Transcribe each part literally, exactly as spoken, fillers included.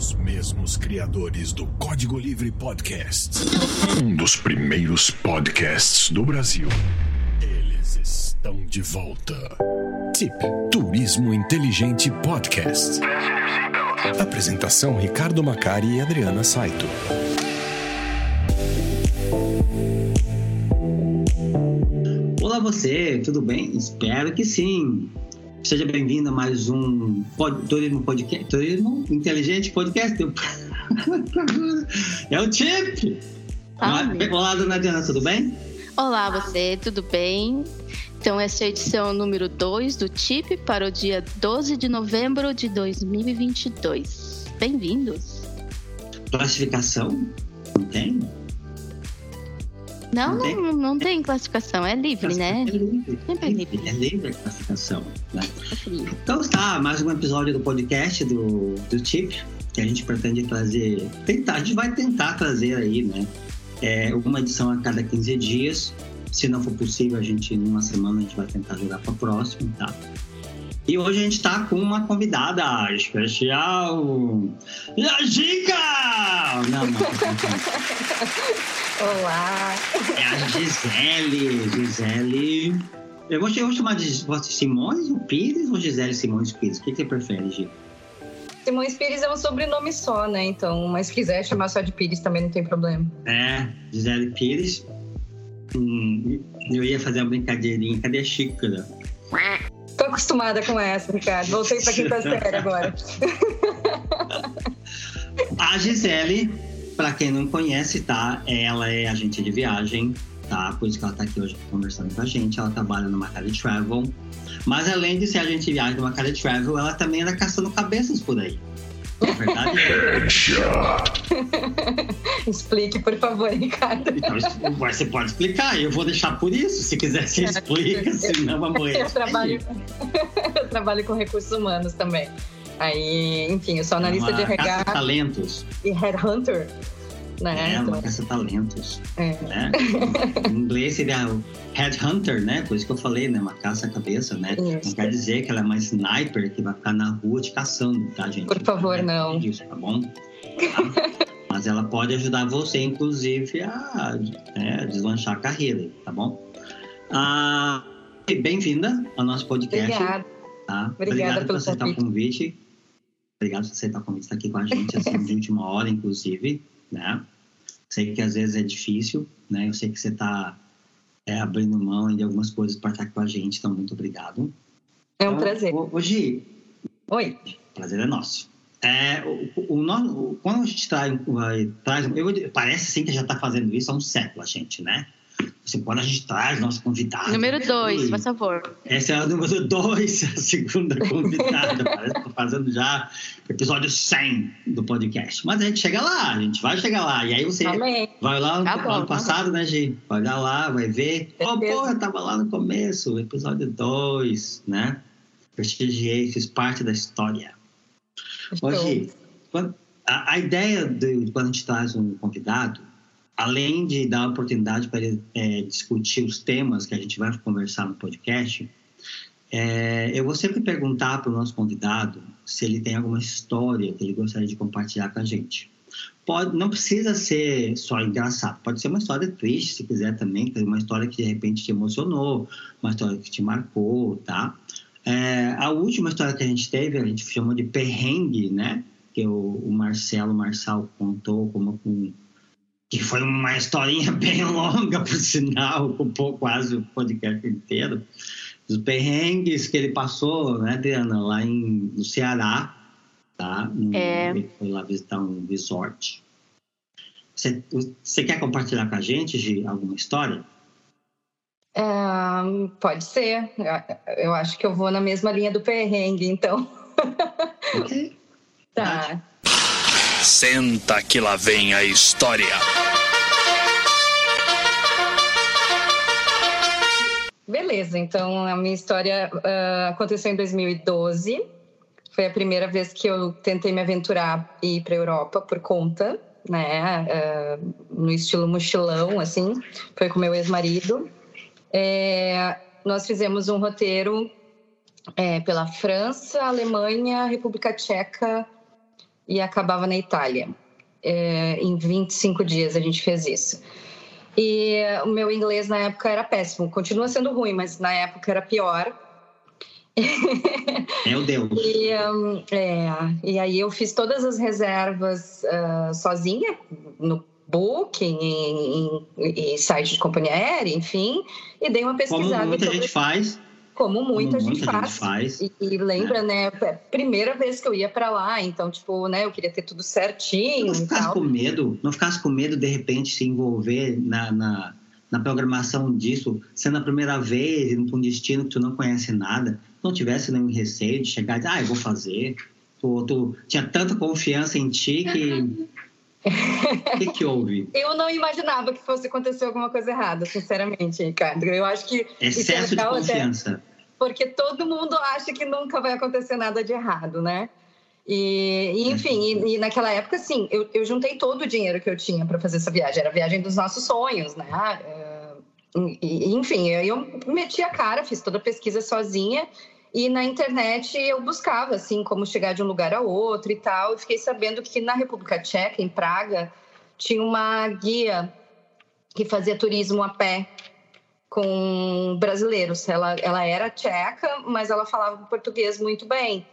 Os mesmos criadores do Código Livre Podcast. Um dos primeiros podcasts do Brasil. Eles estão de volta. T I P Turismo Inteligente Podcast. Apresentação Ricardo Macari e Adriana Saito. Olá você, tudo bem? Espero que sim. Seja bem-vindo a mais um pod, Turismo Podcast, Turismo Inteligente Podcast. É o T I P. Olá, dona Diana, tudo bem? Olá você, tudo bem? Então essa é a edição número dois do T I P para o dia doze de novembro de dois mil e vinte e dois. Bem-vindos. Classificação? Não tem? Não, não, não, não tem classificação, é livre, né? É livre. Sempre é livre. É livre a classificação, né? É então está, mais um episódio do podcast do, do T I P, que a gente pretende trazer, tentar, a gente vai tentar trazer aí, né? É, uma edição a cada quinze dias. Se não for possível, a gente, numa semana, a gente vai tentar jogar para o próximo, tá? E hoje a gente está com uma convidada especial. Gica! Não, não, não, não. Olá! É a Gisele. Gisele. Eu vou, eu vou chamar de Simões Pires ou Gisele Simões Pires? O que você prefere, Gi? Simões Pires é um sobrenome só, né? Então, mas se quiser chamar só de Pires também não tem problema. É, Gisele Pires. Hum, eu ia fazer uma brincadeirinha. Cadê a xícara? Tô acostumada com essa, Ricardo. Voltei pra quinta série agora. A Gisele, pra quem não conhece, tá? Ela é agente de viagem, tá? Por isso que ela tá aqui hoje conversando com a gente. Ela trabalha no Macari Travel. Mas além de ser agente de viagem do Macari Travel, ela também anda caçando cabeças por aí. É verdade? Explique, por favor, Ricardo. Então, você pode explicar, eu vou deixar por isso. Se quiser, você explica, senão vai morrer. Eu trabalho, eu trabalho com recursos humanos também. Aí, enfim, eu sou analista é de R H. Caça-talentos. E headhunter. Né? É, uma então, caça-talentos. É. Né? Em inglês seria o headhunter, né? Por isso que eu falei, né? Uma caça-cabeça, né? Isso. Não quer dizer que ela é uma sniper que vai ficar na rua te caçando, tá, gente? Por favor, não. Isso, tá bom? Tá? Mas ela pode ajudar você, inclusive, a é, deslanchar a carreira, tá bom? Ah, bem-vinda ao nosso podcast. Obrigada. Tá? Obrigada Obrigado por pelo aceitar convite. o convite. Obrigado por aceitar o convite, estar aqui com a gente, assim, de última hora, inclusive, né? Sei que às vezes é difícil, né? Eu sei que você está é, abrindo mão de algumas coisas para estar com a gente, então muito obrigado. É um então, prazer. Hoje, Oi. prazer é nosso. É, o, o, o, quando a gente traz, traz eu, parece assim que já está fazendo isso há um século, a gente, né? Assim, quando a gente traz nosso convidado... Número dois, por favor. Essa é o número dois, a segunda convidada. Parece que estou fazendo já episódio cem do podcast. Mas a gente chega lá, a gente vai chegar lá. E aí você Amém. vai lá no Tá bom, ano tá passado, bom. né, Gi? Vai olhar lá, vai ver. Oh, Certeza. pô, eu tava lá no começo, episódio dois, né? Prestigiei, fiz parte da história. Hoje, a, a ideia de quando a gente traz um convidado, além de dar a oportunidade para ele é, discutir os temas que a gente vai conversar no podcast, é, eu vou sempre perguntar para o nosso convidado se ele tem alguma história que ele gostaria de compartilhar com a gente. Pode, não precisa ser só engraçado, pode ser uma história triste, se quiser também, uma história que de repente te emocionou, uma história que te marcou, tá? É, a última história que a gente teve, a gente chamou de perrengue, né? Que o, o Marcelo Marçal contou como um que foi uma historinha bem longa, por sinal, ocupou quase o podcast inteiro. Os perrengues que ele passou, né, Diana, lá em, no Ceará, tá? No, É. Ele foi lá visitar um resort. Você, você quer compartilhar com a gente, Gi, alguma história? É, pode ser. Eu acho que eu vou na mesma linha do perrengue, então. Ok. Tá. Senta que lá vem a história. Beleza, então a minha história uh, aconteceu em dois mil e doze. Foi a primeira vez que eu tentei me aventurar e ir para a Europa por conta, né? Uh, no estilo mochilão, assim. Foi com meu ex-marido. É, nós fizemos um roteiro é, pela França, Alemanha, República Tcheca e acabava na Itália. É, em vinte e cinco dias a gente fez isso. E o meu inglês na época era péssimo. Continua sendo ruim, mas na época era pior. Meu Deus. E, um, é, e aí eu fiz todas as reservas uh, sozinha, no Booking, em, em, em site de companhia aérea, enfim, e dei uma pesquisada. Como muita sobre... gente faz. Como muita, Como gente, muita faz. gente faz. E, e lembra, é. né? Primeira vez que eu ia para lá, então, tipo, né? Eu queria ter tudo certinho. Não ficasse e tal. com medo, não ficasse com medo de repente se envolver na, na, na programação disso, sendo a primeira vez, indo para um destino que tu não conhece nada, não tivesse nenhum receio de chegar e dizer, ah, eu vou fazer. Tu, tu tinha tanta confiança em ti que... O que, que houve? Eu não imaginava que fosse acontecer alguma coisa errada, sinceramente, Ricardo. Eu acho que... Excesso de confiança. Até porque todo mundo acha que nunca vai acontecer nada de errado, né? E, e enfim, e, e naquela época, assim, eu, eu juntei todo o dinheiro que eu tinha para fazer essa viagem. Era a viagem dos nossos sonhos, né? Uh, e, enfim, eu meti a cara, fiz toda a pesquisa sozinha. E na internet eu buscava, assim, como chegar de um lugar a outro e tal. E fiquei sabendo que na República Tcheca, em Praga, tinha uma guia que fazia turismo a pé com brasileiros. Ela, ela era tcheca, mas ela falava português muito bem.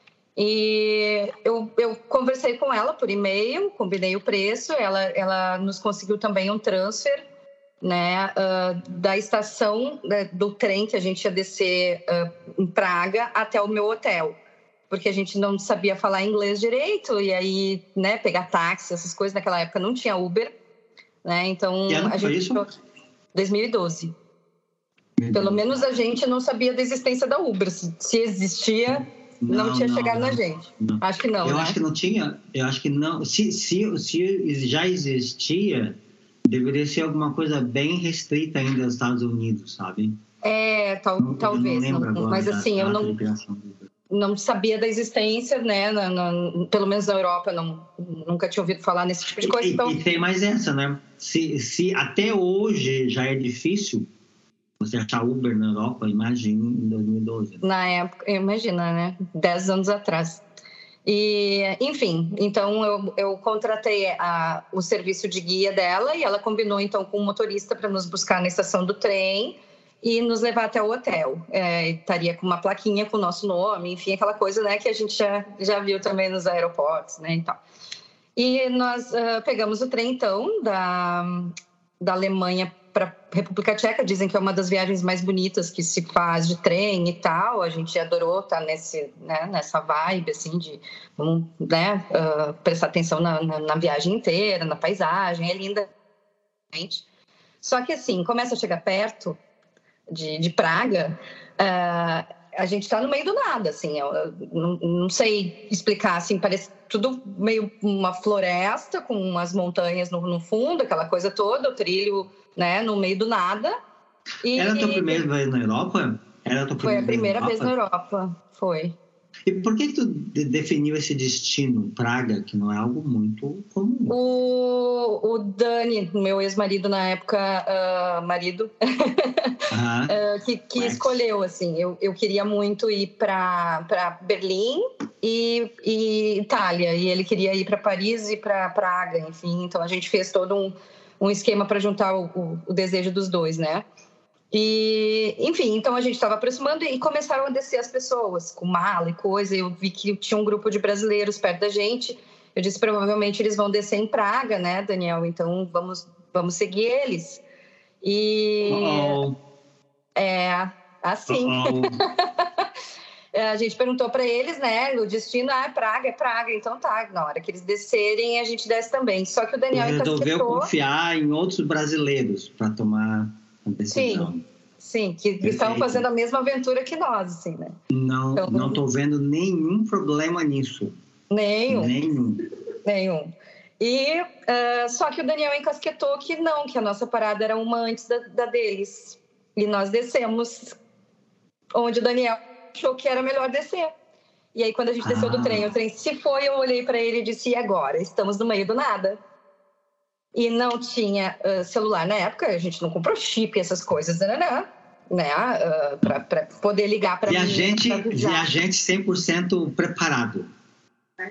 E eu, eu conversei com ela por e-mail, combinei o preço. Ela, ela nos conseguiu também um transfer, né, uh, da estação, né, do trem que a gente ia descer uh, em Praga até o meu hotel, porque a gente não sabia falar inglês direito, e aí, né, pegar táxi, essas coisas. Naquela época não tinha Uber, né, então... Que ano a foi gente... isso? dois mil e doze. Pelo menos a gente não sabia da existência da Uber. Se existia, não, não tinha não, chegado não, na gente. Não. Acho que não, Eu né? acho que não tinha. Eu acho que não. Se, se, se já existia, deveria ser alguma coisa bem restrita ainda aos Estados Unidos, sabe? É, tal, não, talvez. Eu não lembro agora mas assim, da, eu da não, não sabia da existência, né? Na, na, pelo menos na Europa, não, nunca tinha ouvido falar nesse tipo de coisa. E, então... e tem mais essa, né? Se, se até hoje já é difícil você achar Uber na Europa, imagina em dois mil e doze. Na época, imagina, né? Dez anos atrás. E, enfim, então eu, eu contratei a, o serviço de guia dela e ela combinou então com o motorista para nos buscar na estação do trem e nos levar até o hotel. É, estaria com uma plaquinha com o nosso nome, enfim, aquela coisa, né, que a gente já, já viu também nos aeroportos, né, então. E nós uh, pegamos o trem, então, da, da Alemanha para a República Tcheca. Dizem que é uma das viagens mais bonitas que se faz de trem e tal. A gente adorou estar nesse, né, nessa vibe, assim, de vamos, né, uh, prestar atenção na, na, na viagem inteira, na paisagem. É linda. Só que, assim, começa a chegar perto de, de Praga, uh, a gente está no meio do nada, assim. Eu, eu não, não sei explicar, assim, parece tudo meio uma floresta com umas montanhas no, no fundo, aquela coisa toda, o trilho, né, no meio do nada. E, Era a tua primeira vez na Europa? Era a tua foi a primeira vez na Europa? Europa, foi. E por que, que tu definiu esse destino, Praga, que não é algo muito comum? O, o Dani, meu ex-marido na época, uh, marido, uh, que, que escolheu, assim. Eu, eu queria muito ir para Berlim e, e Itália, e ele queria ir para Paris e para Praga, enfim. Então a gente fez todo um, um esquema para juntar o, o, o desejo dos dois, né? E, enfim, então a gente estava aproximando e começaram a descer as pessoas com mala e coisa. Eu vi que tinha um grupo de brasileiros perto da gente. Eu disse, provavelmente eles vão descer em Praga, né, Daniel? Então vamos, vamos seguir eles. E Uh-oh. é assim. A gente perguntou para eles, né? O destino ah, é Praga, é Praga. Então tá, na hora que eles descerem, a gente desce também. Só que o Daniel resolveu encasquetou... confiar em outros brasileiros para tomar a decisão. Sim. Sim, que Perfeito. Estavam fazendo a mesma aventura que nós, assim, né? Não, então, não estou vendo nenhum problema nisso. Nenhum. Nenhum. Nenhum. E, uh, só que o Daniel encasquetou que não, que a nossa parada era uma antes da, da deles. E nós descemos onde o Daniel achou que era melhor descer. E aí, quando a gente desceu ah. do trem, o trem se foi, eu olhei para ele e disse, e agora? Estamos no meio do nada. E não tinha uh, celular na época, a gente não comprou chip, essas coisas, né? né? né? Uh, para poder ligar para mim. E a gente cem por cento preparado.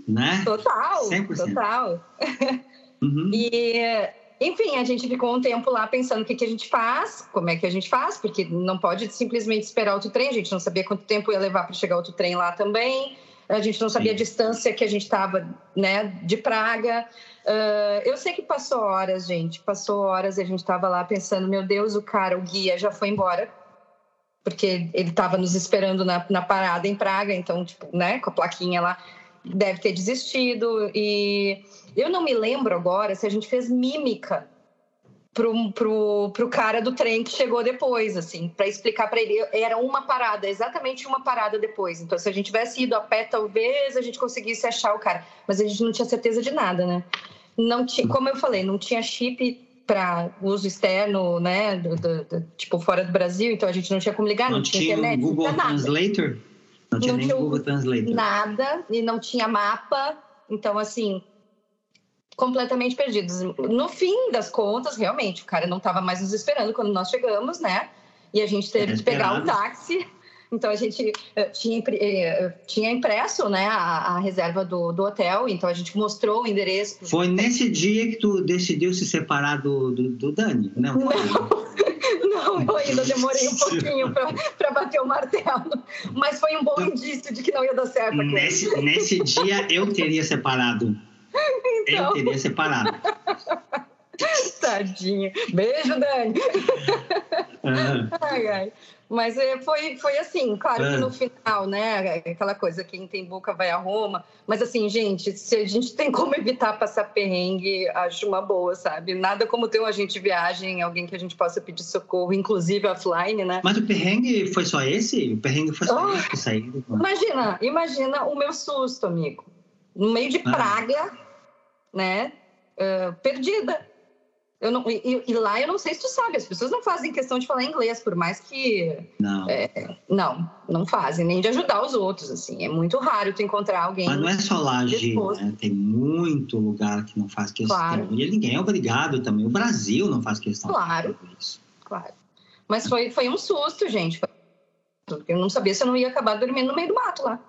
né? Total, cem por cento. total. Uhum. E, enfim, a gente ficou um tempo lá pensando o que, que a gente faz, como é que a gente faz, porque não pode simplesmente esperar outro trem, a gente não sabia quanto tempo ia levar para chegar outro trem lá também, a gente não sabia Sim. a distância que a gente estava, né, de Praga. Uh, eu sei que passou horas, gente, passou horas e a gente estava lá pensando, meu Deus, o cara, o guia já foi embora, porque ele estava nos esperando na, na parada em Praga, então, tipo, né, com a plaquinha lá, deve ter desistido. E eu não me lembro agora se a gente fez mímica pro, pro, pro cara do trem que chegou depois, assim, para explicar para ele. Era uma parada, exatamente uma parada depois. Então, se a gente tivesse ido a pé, talvez a gente conseguisse achar o cara. Mas a gente não tinha certeza de nada, né? Não tinha, como eu falei, não tinha chip para uso externo, né, do, do, do, tipo, fora do Brasil, então a gente não tinha como ligar, não, não tinha tinha internet, Google não tinha nada. Translator? Não tinha não nem tinha Google Translator. Nada, e não tinha mapa, então, assim, completamente perdidos. No fim das contas, realmente, o cara não estava mais nos esperando quando nós chegamos, né, e a gente teve que pegar o táxi. Então, a gente tinha, tinha impresso, né, a, a reserva do, do hotel, então a gente mostrou o endereço. Foi nesse dia que tu decidiu se separar do, do, do Dani, não? Não, não, eu ainda demorei um pouquinho para bater o martelo, mas foi um bom indício de que não ia dar certo. Nesse, nesse dia, eu teria separado. Então... Eu teria separado. Tadinho. Beijo, Dani. Uhum. Ai, ai. Mas foi, foi assim, claro que no final, né, aquela coisa, quem tem boca vai a Roma, mas assim, gente, se a gente tem como evitar passar perrengue, acho uma boa, sabe? Nada como ter um agente de viagem, alguém que a gente possa pedir socorro, inclusive offline, né? Mas o perrengue foi só esse? O perrengue foi só oh, esse que saiu? Imagina, imagina o meu susto, amigo. No meio de Praga, ah. né, uh, perdida. Eu não, e, e lá eu não sei se tu sabe, as pessoas não fazem questão de falar inglês, por mais que... Não. É, não, não fazem, nem de ajudar os outros, assim. É muito raro tu encontrar alguém... Mas não é só lá, Gi, né? Tem muito lugar que não faz questão. Claro. E ninguém é obrigado também. O Brasil não faz questão. Claro, isso. Claro. Mas foi, foi um susto, gente. Eu não sabia se eu não ia acabar dormindo no meio do mato lá.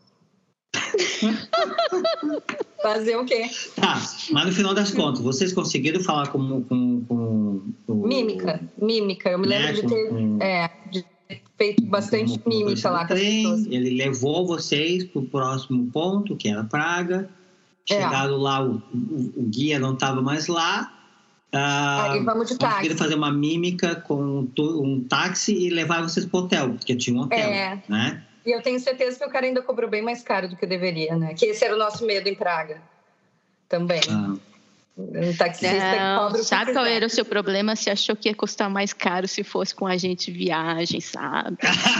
Fazer o quê? Tá, mas no final das contas, vocês conseguiram falar com... com, com, com mímica, mímica. Eu me lembro né? de, ter, com, é, de ter feito bastante com, mímica lá com as pessoas. Ele levou vocês para o próximo ponto, que era Praga. Chegado é. lá, o, o, o guia não estava mais lá. Ah, Aí vamos de táxi. Conseguiram fazer uma mímica com um, um táxi e levar vocês para o hotel, porque tinha um hotel, é. né? E eu tenho certeza que o cara ainda cobrou bem mais caro do que deveria, né? Que esse era o nosso medo em Praga. Também. Ah. Um taxista não, que cobra o que sabe quiser. qual era o seu problema? Você achou que ia custar mais caro se fosse com a gente de viagem, sabe?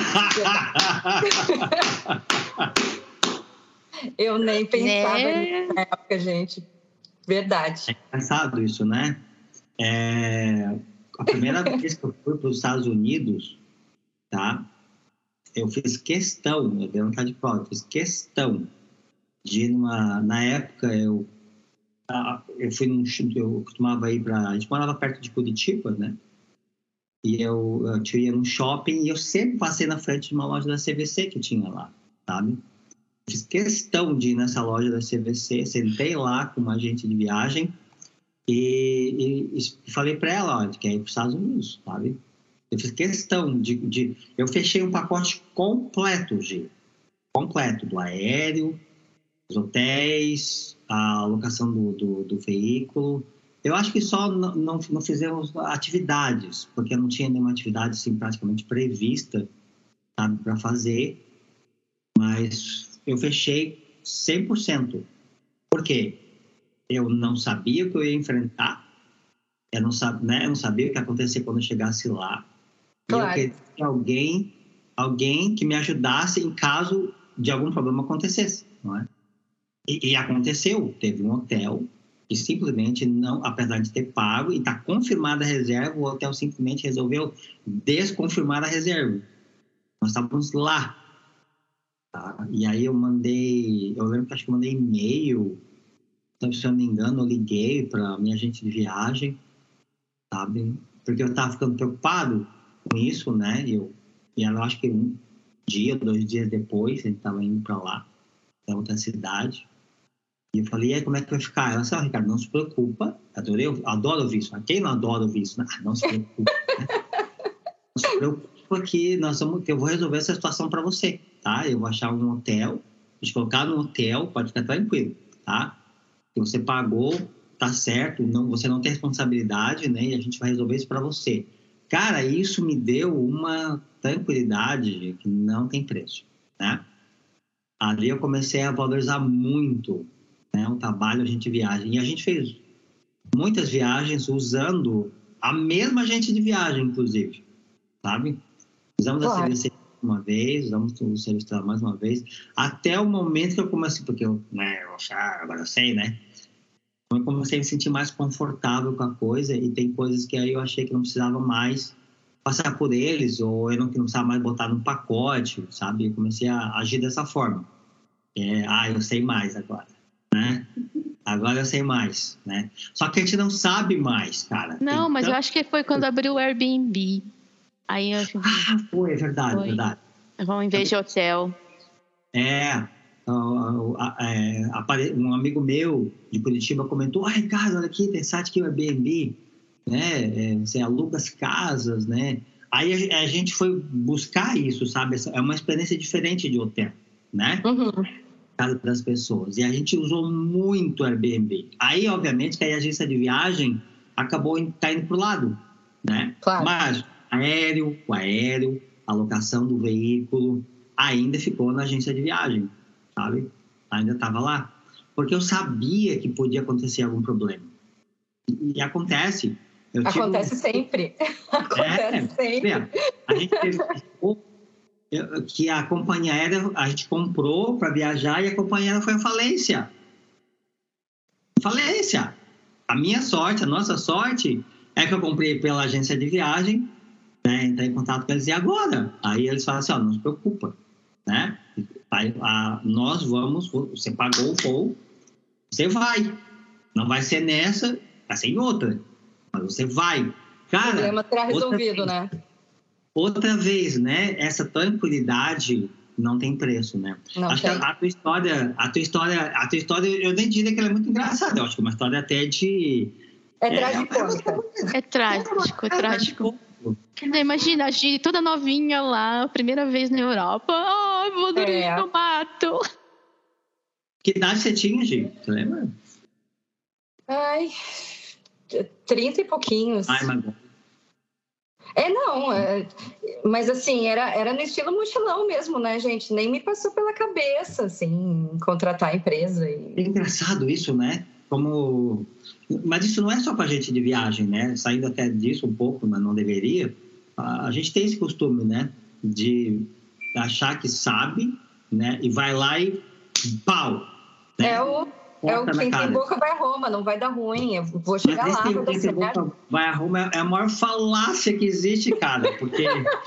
Eu nem pensava é. nisso na época, gente. Verdade. É engraçado isso, né? É... A primeira vez que eu fui para os Estados Unidos, tá? Eu fiz questão, eu dei vontade de prova, eu fiz questão de ir numa... Na época, eu, eu fui num... Eu costumava ir para... A gente morava perto de Curitiba, né? E eu, eu ia num shopping e eu sempre passei na frente de uma loja da C V C que tinha lá, sabe? Eu fiz questão de ir nessa loja da C V C, sentei lá com uma agente de viagem e, e, e falei para ela, ó, que é ir para os Estados Unidos, sabe? Eu fiz questão de, de... Eu fechei um pacote completo, Gi. Completo. Do aéreo, dos hotéis, a locação do, do, do veículo. Eu acho que só não, não, não fizemos atividades, porque não tinha nenhuma atividade assim, praticamente prevista, sabe, para fazer. Mas eu fechei cem por cento. Por quê? Eu não sabia o que eu ia enfrentar. Eu não, sab, né? eu não sabia o que ia acontecer quando eu chegasse lá. Claro. Eu queria ter alguém, alguém que me ajudasse em caso de algum problema acontecesse, não é? E, e aconteceu. Teve um hotel que simplesmente não, apesar de ter pago e está confirmada a reserva, o hotel simplesmente resolveu desconfirmar a reserva. Nós estávamos lá. Tá? E aí eu mandei, eu lembro que acho que eu mandei e-mail, se eu não me engano, eu liguei para minha agente de viagem, sabe? Porque eu estava ficando preocupado com isso, né? E eu, e eu acho que um dia, dois dias depois, a gente estava indo para lá, para outra cidade. E eu falei, e aí, como é que vai ficar? Ela disse, ah, Ricardo, não se preocupa. Adorei, adoro ouvir isso. Quem não adora ouvir isso? Ah, não se preocupa. Né? Não se preocupa que, nós vamos, que eu vou resolver essa situação para você, tá? Eu vou achar um hotel, vou te colocar no hotel, pode ficar tranquilo, tá? Que você pagou, tá certo, não, você não tem responsabilidade, né? E a gente vai resolver isso para você. Cara, isso me deu uma tranquilidade que não tem preço, né? Ali eu comecei a valorizar muito, né, o trabalho, a gente viaja. E a gente fez muitas viagens usando a mesma agente de viagem, inclusive, sabe? Usamos claro. A C V C uma vez, usamos o serviço mais uma vez, até o momento que eu comecei, porque eu, né, eu achava, agora eu sei, né? Eu comecei a me sentir mais confortável com a coisa e tem coisas que aí eu achei que não precisava mais passar por eles, ou eu não, não precisava mais botar num pacote, sabe? Eu comecei a agir dessa forma. É, ah, eu sei mais agora, né? Agora eu sei mais, né? Só que a gente não sabe mais, cara. Não, Tem mas tanto... eu acho que foi quando abriu o Airbnb. Aí eu... Ah, foi, é verdade, foi. verdade. Em vez de hotel. É, um amigo meu de Curitiba comentou, ah, Ricardo, olha aqui, tem site aqui, o Airbnb, né? Você aluga as casas, né? Aí a gente foi buscar isso, sabe? É uma experiência diferente de hotel, né? Uhum. Casa das pessoas. E a gente usou muito o Airbnb. Aí, obviamente, que a agência de viagem acabou caindo para o lado, né? Claro. Mas aéreo, o aéreo, a locação do veículo, ainda ficou na agência de viagem, sabe? Ainda estava lá. Porque eu sabia que podia acontecer algum problema. E, e acontece. Eu acontece tive... sempre. Acontece é, sempre. É. A gente teve que a companhia aérea, a gente comprou para viajar e a companhia aérea foi à falência. Falência. A minha sorte, a nossa sorte, é que eu comprei pela agência de viagem, né, entrei em contato com eles e agora? Aí eles falam assim, ó, não se preocupa, né? Aí, a, nós vamos, você pagou o voo, você vai. Não vai ser nessa, vai ser em outra, mas você vai. Cara, o problema será resolvido, né? Outra vez, né? Essa tranquilidade não tem preço, né? Não acho tem. que a, a tua história, a tua história, a tua história, eu nem diria que ela é muito engraçada. Eu acho que é uma história até de... É, é trágico. É trágico, é trágico. Imagina, a Gi, toda novinha lá, primeira vez na Europa. Oh, vou dormir é. no mato. Que idade você tinha, Gi? Você lembra? Ai, trinta e pouquinhos. Ai, mas... É, não, é, mas assim, era, era no estilo mochilão mesmo, né, gente? Nem me passou pela cabeça, assim, contratar a empresa. E... É engraçado isso, né? Como... Mas isso não é só para gente de viagem, né? Saindo até disso um pouco, mas não deveria. A gente tem esse costume, né? De achar que sabe, né? E vai lá e pau! Né? É o... É o quem tem boca vai a Roma, não vai dar ruim. Eu vou chegar lá, vou dar certo. Vai a Roma é a maior falácia que existe, cara. Porque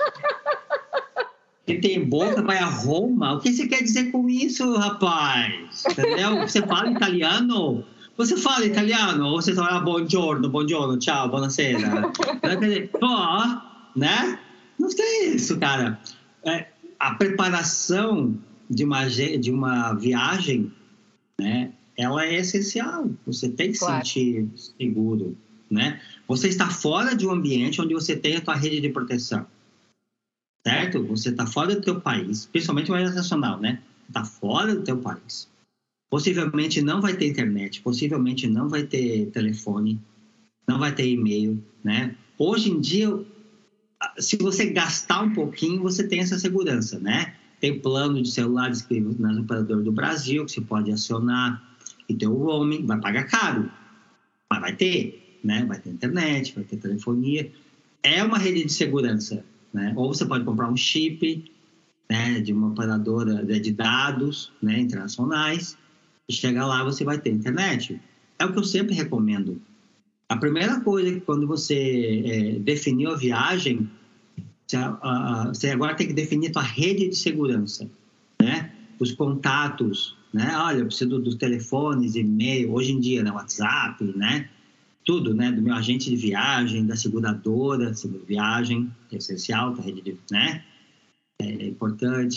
quem tem boca vai a Roma. O que você quer dizer com isso, rapaz? Entendeu? Você fala italiano? Você fala italiano? Ou você fala buongiorno, buongiorno, ciao, buonasera? Pô, né? Não tem isso, cara. É, a preparação de uma, de uma viagem, né? Ela é essencial, você tem que claro. sentir seguro, né? Você está fora de um ambiente onde você tem a tua rede de proteção, certo? Você está fora do teu país, principalmente o aéreo nacional, né? Está fora do teu país. Possivelmente não vai ter internet, possivelmente não vai ter telefone, não vai ter e-mail, né? Hoje em dia, se você gastar um pouquinho, você tem essa segurança, né? Tem plano de celular disponível nas operadoras do Brasil, que você pode acionar. E tem o roaming, vai pagar caro, mas vai ter, né? Vai ter internet, vai ter telefonia. É uma rede de segurança, né? Ou você pode comprar um chip, né? De uma operadora de dados, né? Internacionais. E chegar lá, você vai ter internet. É o que eu sempre recomendo. A primeira coisa que quando você é, definiu a viagem, você, a, a, você agora tem que definir a tua rede de segurança, né? Os contatos, né? Olha, eu preciso dos telefones, e-mail, hoje em dia, né? WhatsApp, né? Tudo, né? Do meu agente de viagem, da seguradora, seguro viagem, é essencial, a rede de, né? É importante.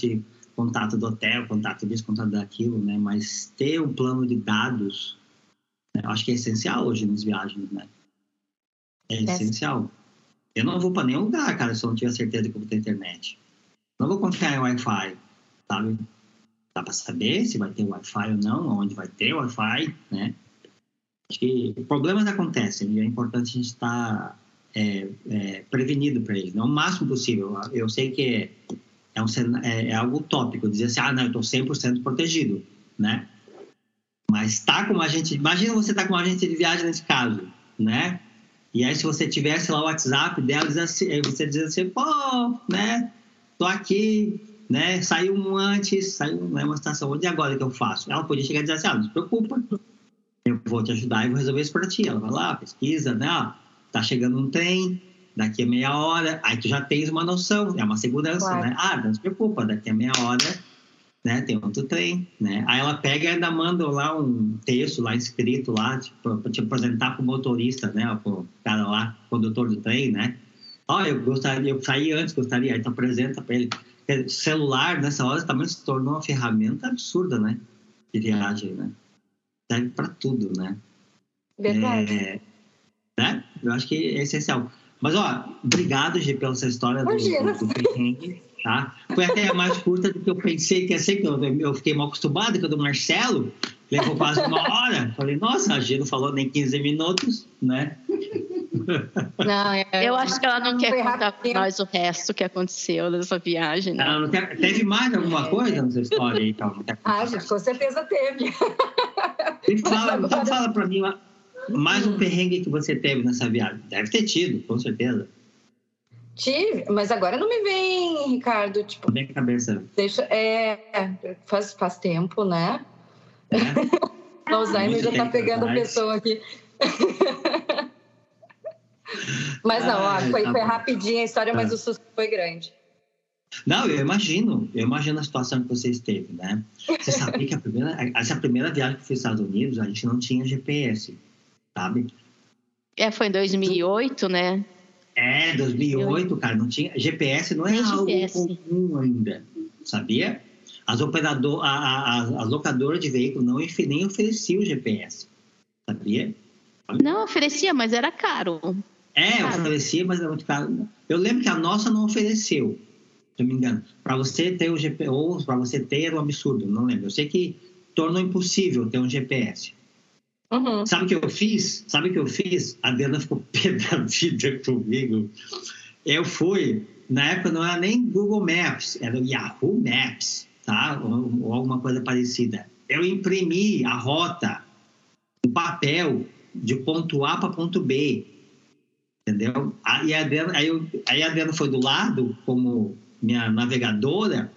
contato do hotel, contato disso, contato daquilo, né? Mas ter um plano de dados, né? Eu acho que é essencial hoje nas viagens, né? É, é essencial. Eu não vou para nenhum lugar, cara, se eu não tiver certeza que eu vou ter internet. Não vou confiar em Wi-Fi, sabe? Dá para saber se vai ter Wi-Fi ou não, onde vai ter Wi-Fi, né? Acho que problemas acontecem e é importante a gente estar é, é, prevenido para eles, né? O máximo possível. Eu sei que é, um, é, é algo utópico dizer assim, ah, não, eu estou cem por cento protegido, né? Mas tá com a gente... Imagina você tá com uma agente de viagem nesse caso, né? E aí se você tivesse lá o WhatsApp dela, assim, você diz assim, pô, né? Tô aqui, né? Saiu um antes, saiu né, uma estação, onde agora que eu faço? Ela podia chegar e dizer assim, ah, não se preocupa, eu vou te ajudar e vou resolver isso para ti. Ela vai lá, pesquisa, né? Ah, tá chegando um trem, daqui a meia hora, aí tu já tens uma noção, é uma segurança, claro. Né? Ah, não se preocupa, daqui a meia hora, né? Tem outro trem, né? Aí ela pega e ainda manda lá um texto lá escrito lá, tipo, para te apresentar pro motorista, né? Pro cara lá, condutor do trem, né? Ó, oh, eu gostaria, eu saí antes, gostaria, aí tu apresenta para ele. O celular, nessa hora, também se tornou uma ferramenta absurda, né? De viagem, né? Serve para tudo, né? Verdade. É, né? Eu acho que é essencial. Mas, ó, obrigado, Gi, pela essa história do, do, do perrengue, tá? Foi até mais curta do que eu pensei que ia ser, que eu, eu fiquei mal acostumado, que o do Marcelo levou quase uma hora. Falei, nossa, a Gi não falou nem quinze minutos, né? Não, é, eu acho que ela não quer contar para nós o resto que aconteceu dessa viagem, né? Ela não quer, teve mais alguma coisa nessa história aí? Então, ah, gente, com certeza teve. E fala, agora... Então fala para mim mais um perrengue que você teve nessa viagem. Deve ter tido, com certeza. Tive, mas agora não me vem, Ricardo. Tipo, vem a cabeça. Deixa, é, faz, faz tempo, né? É. O Alzheimer já tá pegando a pessoa aqui. Mas não, ó, foi, foi rapidinha a história, mas o susto foi grande. Não, eu imagino, eu imagino a situação que você esteve, né? Você sabia que a primeira, essa primeira viagem que eu fiz aos Estados Unidos, a gente não tinha G P S, sabe? É, foi em dois mil e oito, né? É, dois mil e oito, cara, não tinha, G P S não é Nem algo G P S. comum ainda, sabia? As, operador, a, a, as locadoras de veículos não nem ofereciam G P S, sabia? Não oferecia, mas era caro. É, caro. Oferecia, mas era muito caro. Eu lembro que a nossa não ofereceu, se eu não me engano. Para você ter o G P S, ou para você ter era um absurdo, não lembro. Eu sei que tornou impossível ter um G P S. Uhum. Sabe o que eu fiz? Sabe o que eu fiz? A Diana ficou pé da vida comigo. Eu fui, na época não era nem Google Maps, era o Yahoo Maps, tá? Ou, ou alguma coisa parecida. Eu imprimi a rota, o papel, de ponto A para ponto B. Entendeu? Aí a Diana, aí, eu, aí a Diana foi do lado, como minha navegadora,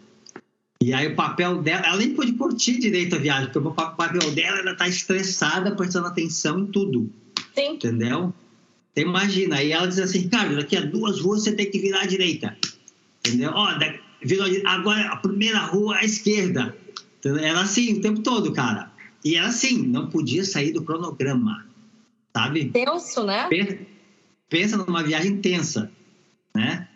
e aí o papel dela, ela nem pôde curtir direito a viagem, porque o papel dela, ela tá estressada, prestando atenção em tudo. Sim. Entendeu? Você imagina, aí ela diz assim, Ricardo, daqui a duas ruas você tem que virar à direita. Entendeu? Ó, da, virou, agora a primeira rua à esquerda. Entendeu? Era assim o tempo todo, cara. E era assim, não podia sair do cronograma, sabe? Tenso, né? Pensa, pensa numa viagem tensa, né?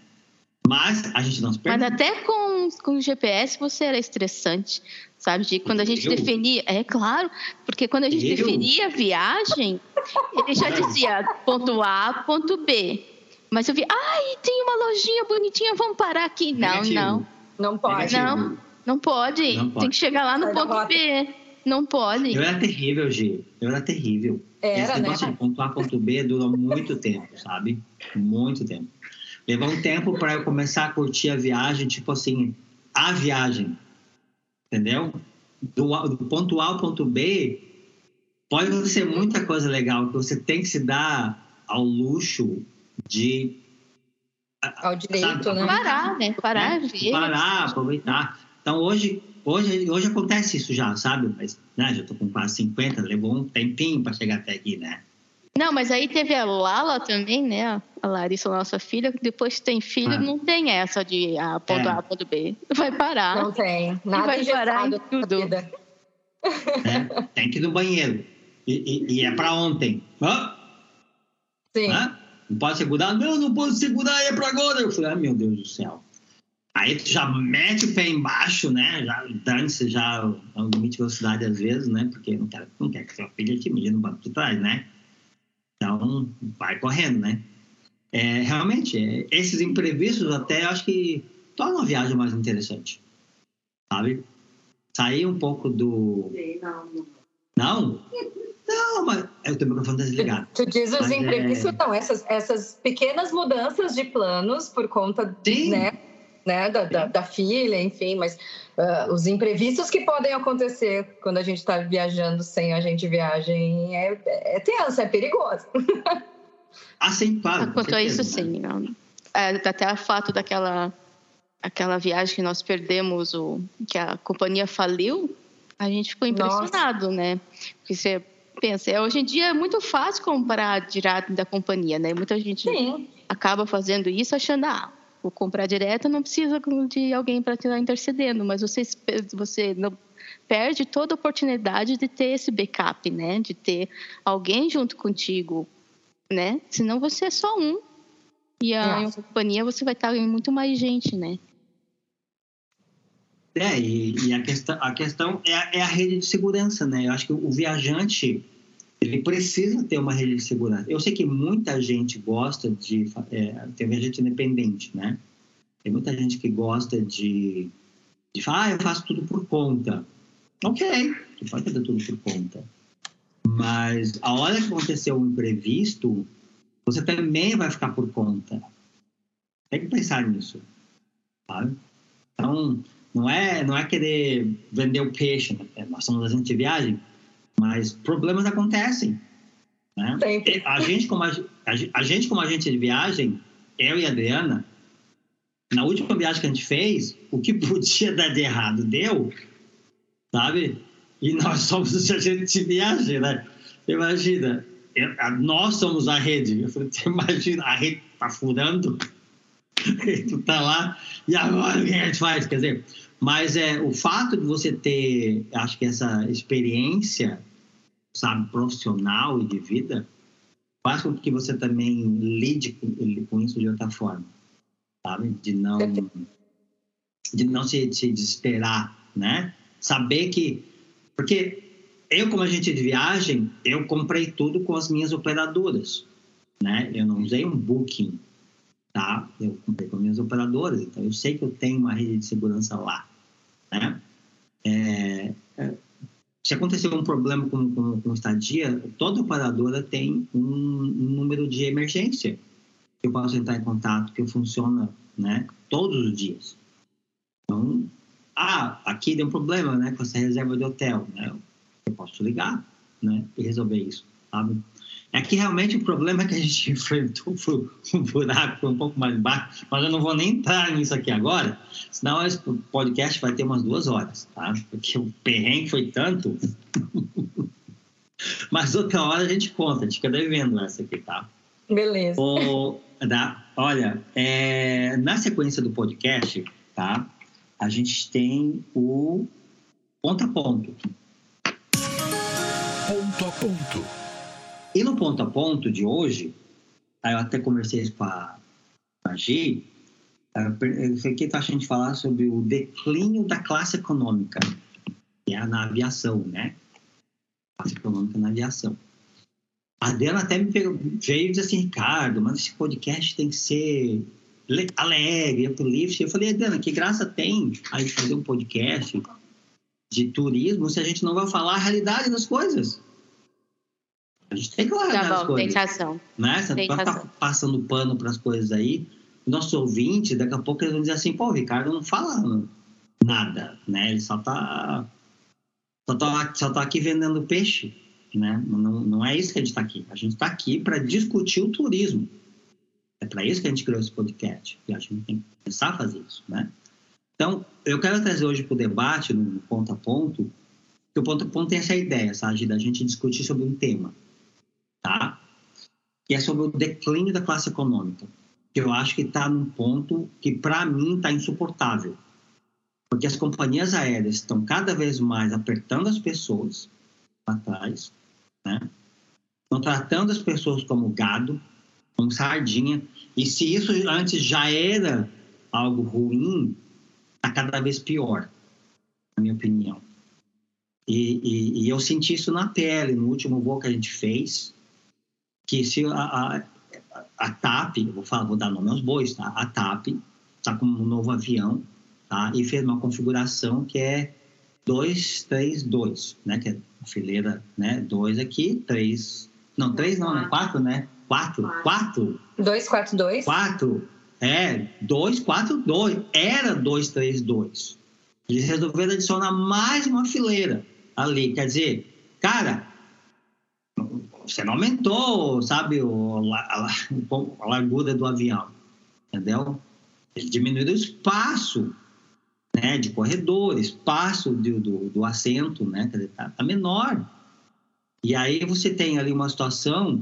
Mas a gente não se perde. Mas até com, com o G P S você era estressante, sabe? De quando a gente eu? definia... É claro, porque quando a gente eu? definia a viagem, ele já dizia ponto A, ponto B. Mas eu vi, ai, tem uma lojinha bonitinha, vamos parar aqui. Não, Negativo. não. Não pode. Não, não pode. Não pode. Tem que chegar lá no ponto B. Não pode. Eu era terrível, Gi. Eu era terrível. Era, Esse negócio né? de ponto A, ponto B durou muito tempo, sabe? Muito tempo. Levou um tempo para eu começar a curtir a viagem, tipo assim, a viagem, entendeu? Do, do ponto A ao ponto B, pode ser muita coisa legal, que você tem que se dar ao luxo de... Ao direito, sabe, né? Parar, né? Parar, né? ver. Parar, aproveitar. Então, hoje, hoje, hoje acontece isso já, sabe? Mas, né, já tô com quase cinquenta, levou um tempinho para chegar até aqui, né? Não, mas aí teve a Lala também, né? A Larissa, nossa filha, que depois que tem filho, ah. não tem essa de ah, ponto é. A, ponto B. Vai parar. Não tem. Nada vai parar em tudo. É, tem que ir no banheiro. E, e, e é para ontem. Hã? Sim. Hã? Não pode segurar? Não, não posso segurar, é para agora. Eu falei, ah, meu Deus do céu. Aí tu já mete o pé embaixo, né? Já dane-se já o limite de velocidade às vezes, né? Porque não quer, não quer que sua filha te mire no banco de trás, né? Então, vai correndo, né? É, realmente, é, esses imprevistos até acho que tornam a viagem mais interessante, sabe? Sair um pouco do... Não? Não? Não, mas eu tenho o microfone desligado. Tu, tu diz os mas imprevistos, é... não, essas, essas pequenas mudanças de planos por conta, Sim. né, né da, da, da filha, enfim, mas uh, os imprevistos que podem acontecer quando a gente está viajando sem agente de viagem é, é tenso, é perigoso. Ah, sim, claro. Quanto a isso, né? sim. É, até o fato daquela aquela viagem que nós perdemos, o, que a companhia faliu, a gente ficou impressionado, Nossa. né? Porque você pensa, hoje em dia é muito fácil comprar direto da companhia, né? Muita gente sim. acaba fazendo isso achando, ah, vou comprar direto, não precisa de alguém para estar intercedendo, mas você, você não perde toda a oportunidade de ter esse backup, né? De ter alguém junto contigo, né? Senão você é só um. E a, em uma companhia você vai estar em muito mais gente, né? É, e, e a questão, a questão é, a, é a rede de segurança, né? Eu acho que o viajante, ele precisa ter uma rede de segurança. Eu sei que muita gente gosta de... É, ter um viajante independente, né? Tem muita gente que gosta de, de falar, ah, eu faço tudo por conta. Ok, tu pode fazer tudo por conta. Mas a hora que acontecer um imprevisto, você também vai ficar por conta. Tem que pensar nisso, sabe? Então, não é, não é querer vender o peixe, né? Nós somos agentes de viagem, mas problemas acontecem, né? A gente, como a, a gente, como agente de viagem, eu e a Adriana, na última viagem que a gente fez, o que podia dar de errado deu, sabe? E nós somos os agentes de viagem, né? Imagina, nós somos a rede. Eu falei, você imagina, a rede tá furando, tu tá lá, e agora o que a gente faz? Quer dizer, mas é, o fato de você ter, acho que essa experiência, sabe, profissional e de vida, faz com que você também lide com, com isso de outra forma, sabe? De não, de não se, se desesperar, né? Saber que... Porque eu, como agente de viagem, eu comprei tudo com as minhas operadoras, né? Eu não usei um booking, tá? Eu comprei com as minhas operadoras, então eu sei que eu tenho uma rede de segurança lá, né? É, é, se acontecer um problema com, com, com estadia, toda operadora tem um, um número de emergência que eu posso entrar em contato, que funciona, né? Todos os dias. Então, ah, aqui deu um problema, né? Com essa reserva de hotel, né? Eu posso ligar, né? E resolver isso, sabe? É que realmente o problema é que a gente enfrentou um buraco foi um pouco mais baixo, mas eu não vou nem entrar nisso aqui agora, senão esse podcast vai ter umas duas horas, tá? Porque o perrengue foi tanto. Mas outra hora a gente conta, a gente fica devendo essa aqui, tá? Beleza. O, tá? Olha, é, na sequência do podcast, tá? A gente tem o ponto a ponto. Ponto a ponto. E no ponto a ponto de hoje, eu até conversei isso com a, com a Gi, eu sei que a gente falar sobre o declínio da classe econômica, que é na aviação, né? Classe econômica na aviação. A Adriana até me veio e disse assim, Ricardo, mas esse podcast tem que ser alegre, uplift. Eu falei, Adriana, que graça tem a gente fazer um podcast de turismo se a gente não vai falar a realidade das coisas? A gente tem que falar tá das bom, coisas. Tem razão. Né? Você não pode estar passando pano para as coisas aí. Nossos ouvintes, daqui a pouco eles vão dizer assim, pô, o Ricardo não fala nada, né? Ele só está só tá, só tá aqui vendendo peixe, né? Não, não é isso que a gente está aqui. A gente está aqui para discutir o turismo. É para isso que a gente criou esse podcast. E a gente tem que começar a fazer isso, né? Então, eu quero trazer hoje para o debate, no ponto a ponto, que o ponto a ponto tem essa ideia, sabe? Da gente discutir sobre um tema, tá? Que é sobre o declínio da classe econômica. Que eu acho que está num ponto que, para mim, está insuportável. Porque as companhias aéreas estão cada vez mais apertando as pessoas para trás, né? Estão tratando as pessoas como gado, como sardinha. E se isso antes já era algo ruim, está cada vez pior, na minha opinião. E, e, e eu senti isso na pele, no último voo que a gente fez, que se a, a, a TAP, vou, falar, vou dar nome aos bois, tá? A TAP está com um novo avião, tá? E fez uma configuração que é dois três dois, né? Que é a fileira, né? dois aqui, três... Não, três não, né? quatro, né? quatro, quatro. dois quatro dois? quatro, é, dois quatro dois. Era dois três dois. Eles resolveram adicionar mais uma fileira ali. Quer dizer, cara, você não aumentou, sabe, o, a, a largura do avião, entendeu? Eles diminuíram o espaço, né, de corredor, espaço do, do, do assento, né? Quer dizer, tá, tá menor. E aí você tem ali uma situação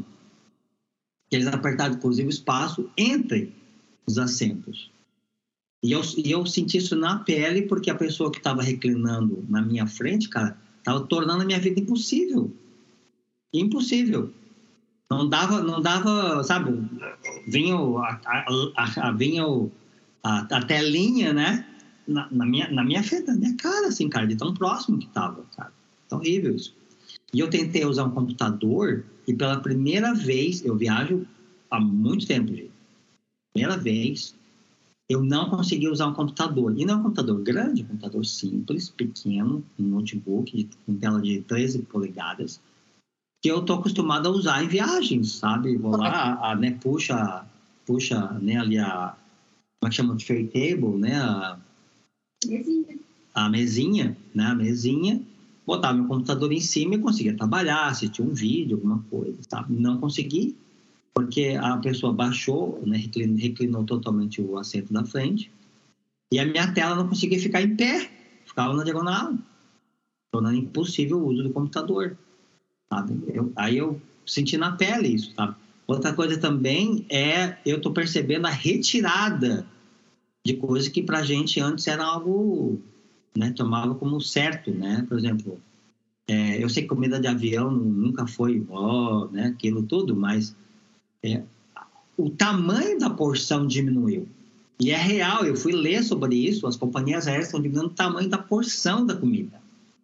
que eles apertaram, inclusive, o espaço entre os assentos. E eu, e eu senti isso na pele porque a pessoa que estava reclinando na minha frente, cara, estava tornando a minha vida impossível. Impossível. Não dava, não dava, sabe, vinha, a, a, a, vinha a, a telinha, né, na, na, minha, na minha frente, na minha cara, assim, cara, de tão próximo que estava, cara. Tão horrível isso. E eu tentei usar um computador e pela primeira vez, eu viajo há muito tempo, gente. Primeira vez, eu não consegui usar um computador. E não é um computador grande, é um computador simples, pequeno, um notebook com tela de treze polegadas, que eu estou acostumado a usar em viagens, sabe? Vou lá, a, a, né, puxa, puxa, né, ali a, como é que chama? O tray table, né? A mesinha. A mesinha, né? A mesinha. Botava meu computador em cima e conseguia trabalhar, assistir um vídeo, alguma coisa, sabe? Não consegui, porque a pessoa baixou, né, reclinou, reclinou totalmente o assento da frente e a minha tela não conseguia ficar em pé, ficava na diagonal, tornando impossível o uso do computador, sabe? Eu, aí eu senti na pele isso, sabe? Outra coisa também é, eu tô percebendo a retirada de coisas que pra gente antes era algo... Né, tomava como certo, né? Por exemplo, é, eu sei que comida de avião nunca foi ó, né, aquilo tudo, mas é, o tamanho da porção diminuiu. E é real, eu fui ler sobre isso, as companhias aéreas estão diminuindo o tamanho da porção da comida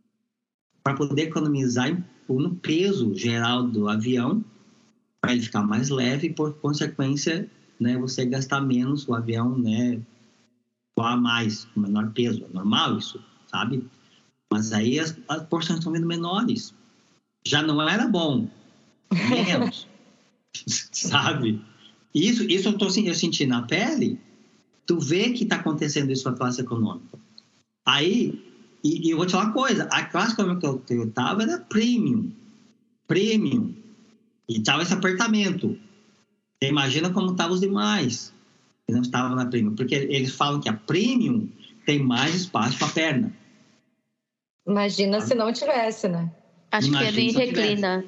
para poder economizar no peso geral do avião, para ele ficar mais leve e, por consequência, né, você gastar menos o avião, né, voar mais, com menor peso. É normal isso, sabe? Mas aí as, as porções estão vindo menores. Já não era bom. Menos. Sabe? Isso, isso eu, tô, eu senti na pele. Tu vê que está acontecendo isso com a classe econômica. Aí, e, e eu vou te falar uma coisa. A classe econômica que eu estava era premium. Premium. E estava esse apertamento. Você imagina como estavam os demais. Que não estavam na premium, porque eles falam que a premium tem mais espaço para a perna. Imagina se não tivesse, né? Acho Imagina que é nem reclina.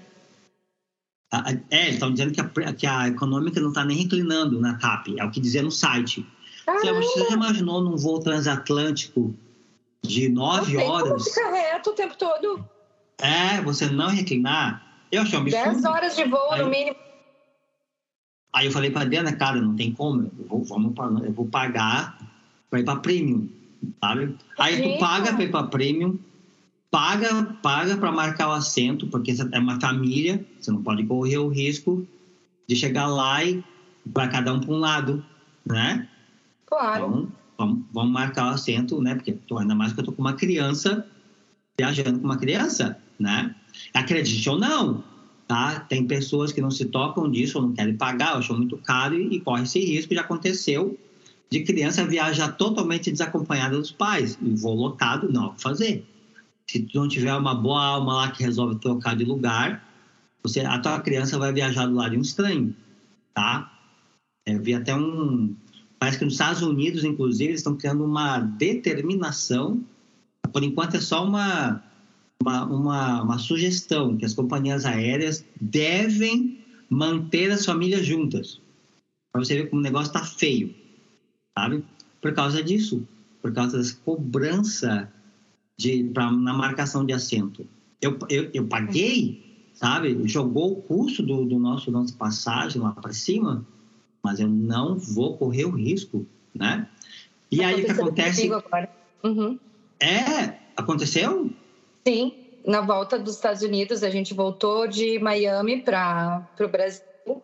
É, eles estão dizendo que a, que a econômica não está nem reclinando na TAP, é o que dizia no site. Você, você já imaginou num voo transatlântico de nove horas? Como ficar reto o tempo todo? É, você não reclinar. Eu achei um absurdo. dez horas de voo, Aí, no mínimo. Aí eu falei para a Diana, cara, não tem como, eu vou, vamos, eu vou pagar para ir para Premium, sabe? Aí tu paga para ir para Premium, paga, paga para marcar o assento, porque é uma família, você não pode correr o risco de chegar lá e vai cada um para um lado, né? Claro. Então, vamos, vamos marcar o assento, né? Porque tô, ainda mais que eu tô com uma criança, viajando com uma criança, né? Acredite ou não, tá? Tem pessoas que não se tocam disso ou não querem pagar, acham muito caro e, e corre esse risco. Já aconteceu de criança viajar totalmente desacompanhada dos pais. E voo lotado, não há o que fazer. Se tu não tiver uma boa alma lá que resolve trocar de lugar, você, a tua criança vai viajar do lado de um estranho, tá? Eu vi até um... Parece que nos Estados Unidos, inclusive, eles estão criando uma determinação, por enquanto é só uma... Uma, uma, uma sugestão que as companhias aéreas devem manter as famílias juntas. Para você ver como o negócio está feio, sabe? Por causa disso, por causa dessa cobrança de, pra, na marcação de assento. Eu, eu, eu paguei, sabe? Jogou o custo do, do nosso nossa passagem lá para cima, mas eu não vou correr o risco, né? E aí o que acontece... Uhum. É? Aconteceu? Sim. Na volta dos Estados Unidos, a gente voltou de Miami para o Brasil,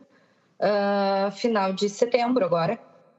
uh, final de setembro agora.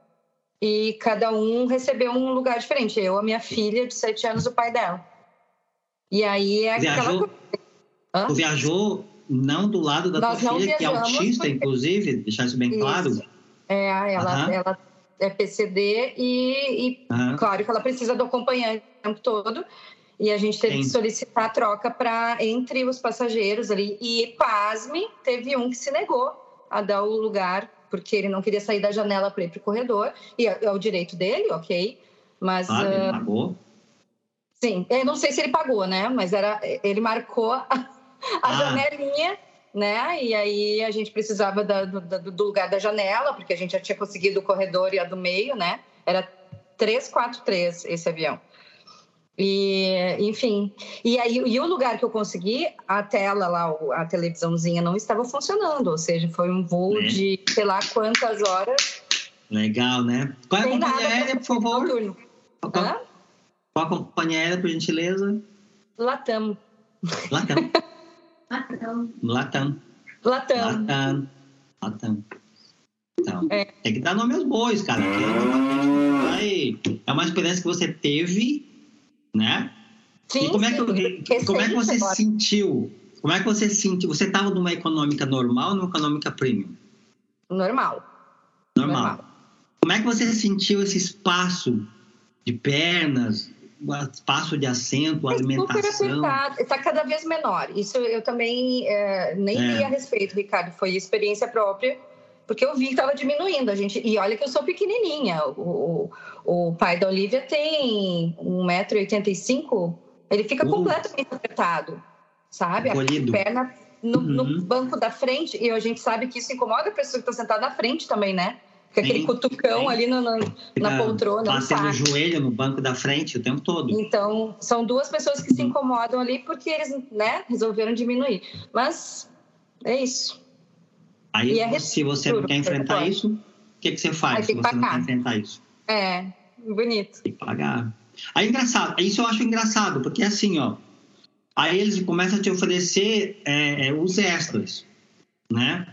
E cada um recebeu um lugar diferente. Eu, a minha filha de sete anos, o pai dela. E aí é viajou, aquela coisa. Tu viajou não do lado da Nós tua filha, que é autista, porque... inclusive, deixar isso bem isso. claro. É, ela, uhum. ela é P C D e, e uhum. claro que ela precisa do acompanhante o tempo todo. E a gente teve Sim. que solicitar a troca pra, entre os passageiros ali. E, pasme, teve um que se negou a dar o lugar, porque ele não queria sair da janela para ir para o corredor. E é, é o direito dele, ok. Mas... Ah, ele uh, pagou? Sim, eu não sei se ele pagou, né? Mas era, ele marcou a, a ah. janelinha, né? E aí a gente precisava da, do, do lugar da janela, porque a gente já tinha conseguido o corredor e a do meio, né? Era três quatro três esse avião. E, enfim, e aí e o lugar que eu consegui, a tela lá, a televisãozinha não estava funcionando, ou seja, foi um voo é. de sei lá quantas horas. Legal, né? Qual é a companhia aérea, por favor? Qual, qual a companhia aérea, por gentileza? Latam. Latam. Latam. Latam. Latam. Latam. Latam. Então, é. tem que dar nome aos bois, cara. Vai... É uma experiência que você teve, né? Sim, e como é que, sim. como é que você se sentiu? Como é que você se sentiu? Você estava numa econômica normal ou numa econômica premium? Normal. Normal. Normal. Como é que você sentiu esse espaço de pernas, espaço de assento, é alimentação? Super apertado. Está cada vez menor. Isso eu também é, nem é. li a respeito, Ricardo. Foi experiência própria. Porque eu vi que estava diminuindo a gente. E olha que eu sou pequenininha. O, o, o pai da Olivia tem um metro e oitenta e cinco. Ele fica uh. completamente apertado, sabe? Colhido. A perna no, uhum. no banco da frente. E a gente sabe que isso incomoda a pessoa que está sentada na frente também, né? Fica aquele sim, cutucão sim. ali no, no, na poltrona. Batendo o joelho no banco da frente o tempo todo. Então, são duas pessoas que uhum. se incomodam ali porque eles, né, resolveram diminuir. Mas é isso. Aí, é se você não quer enfrentar isso, o que, que você faz se você pagar. não quer enfrentar isso? É, bonito. Tem que pagar. Aí, engraçado. Isso eu acho engraçado, porque assim, ó... Aí eles começam a te oferecer é, é, os extras, né?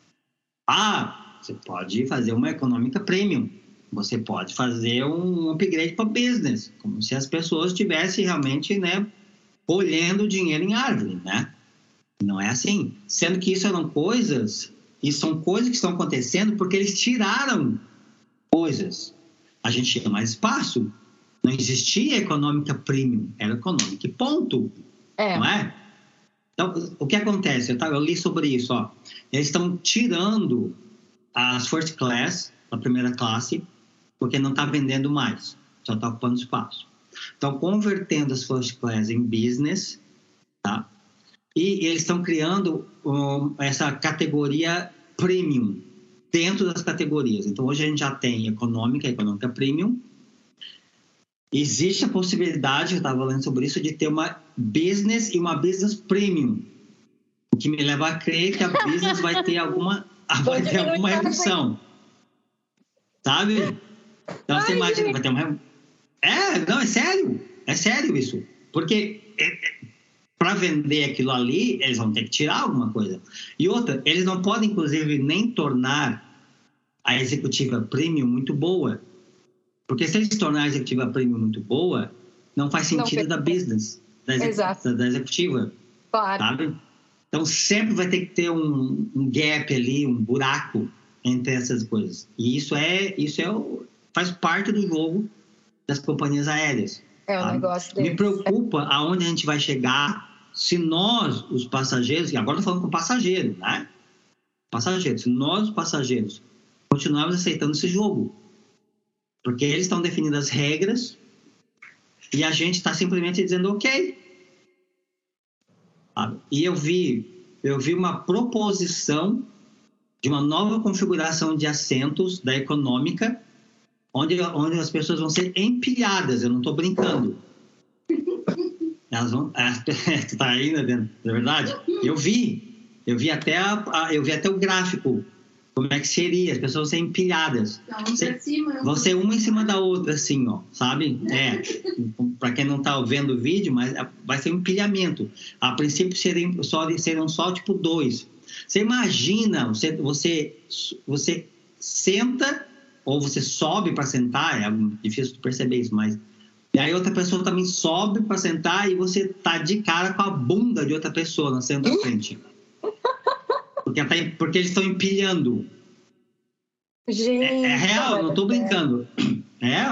Ah, você pode fazer uma econômica premium. Você pode fazer um upgrade para business. Como se as pessoas estivessem realmente, né, colhendo dinheiro em árvore, né? Não é assim. Sendo que isso eram coisas... E são coisas que estão acontecendo porque eles tiraram coisas. A gente tinha mais espaço. Não existia econômica premium. Era econômica ponto. É. Não é? Então, o que acontece? Eu, eu li sobre isso. Ó. Eles estão tirando as first class, a primeira classe, porque não está vendendo mais. Só está ocupando espaço. Estão convertendo as first class em business, tá? E eles estão criando um, essa categoria premium dentro das categorias. Então, hoje a gente já tem econômica, econômica premium. Existe a possibilidade, eu estava lendo sobre isso, de ter uma business e uma business premium. O que me leva a crer que a business vai ter alguma, vai ter alguma redução. Sabe? Então, você imagina, vai ter uma... É, não, é sério. É sério isso. Porque... É, para vender aquilo ali, eles vão ter que tirar alguma coisa. E outra, eles não podem, inclusive, nem tornar a executiva premium muito boa. Porque se eles tornarem a executiva premium muito boa, não faz sentido não, da business, da, executiva, da, da executiva. Claro. Sabe? Então, sempre vai ter que ter um, um gap ali, um buraco entre essas coisas. E isso, é, isso é o, faz parte do jogo das companhias aéreas. É o negócio deles. Me preocupa aonde a gente vai chegar se nós, os passageiros, e agora estou falando com passageiro, né? Passageiros, se nós, os passageiros, continuarmos aceitando esse jogo. Porque eles estão definindo as regras e a gente está simplesmente dizendo ok. E eu vi, eu vi uma proposição de uma nova configuração de assentos da econômica, onde, onde as pessoas vão ser empilhadas, eu não estou brincando. Elas vão, tu tá aí, né, na verdade? Eu vi, eu vi até, a, eu vi até o gráfico como é que seria? As pessoas vão ser empilhadas. Você, cima, vão ser uma em cima da outra, assim, ó, sabe? É, para quem não está vendo o vídeo, mas vai ser um empilhamento. A princípio seriam só, seriam só tipo dois. Você imagina, você, você, você senta, ou você sobe para sentar, é difícil de perceber isso, mas... E aí outra pessoa também sobe para sentar e você tá de cara com a bunda de outra pessoa na cena da frente. Porque, tá, porque eles estão empilhando. Gente, é, é real, não estou brincando. É.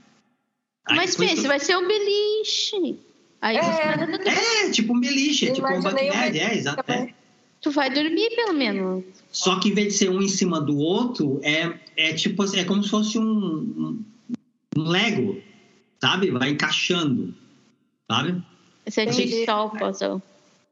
Mas pensa, vai ser um beliche. Aí é, você... é, tipo um beliche, é tipo um backyard, é, exato. É. Tu vai dormir, pelo menos. Só que em vez de ser um em cima do outro, é, é tipo assim, é como se fosse um, um Lego, sabe? Vai encaixando, sabe? Esse é jigsaw puzzle.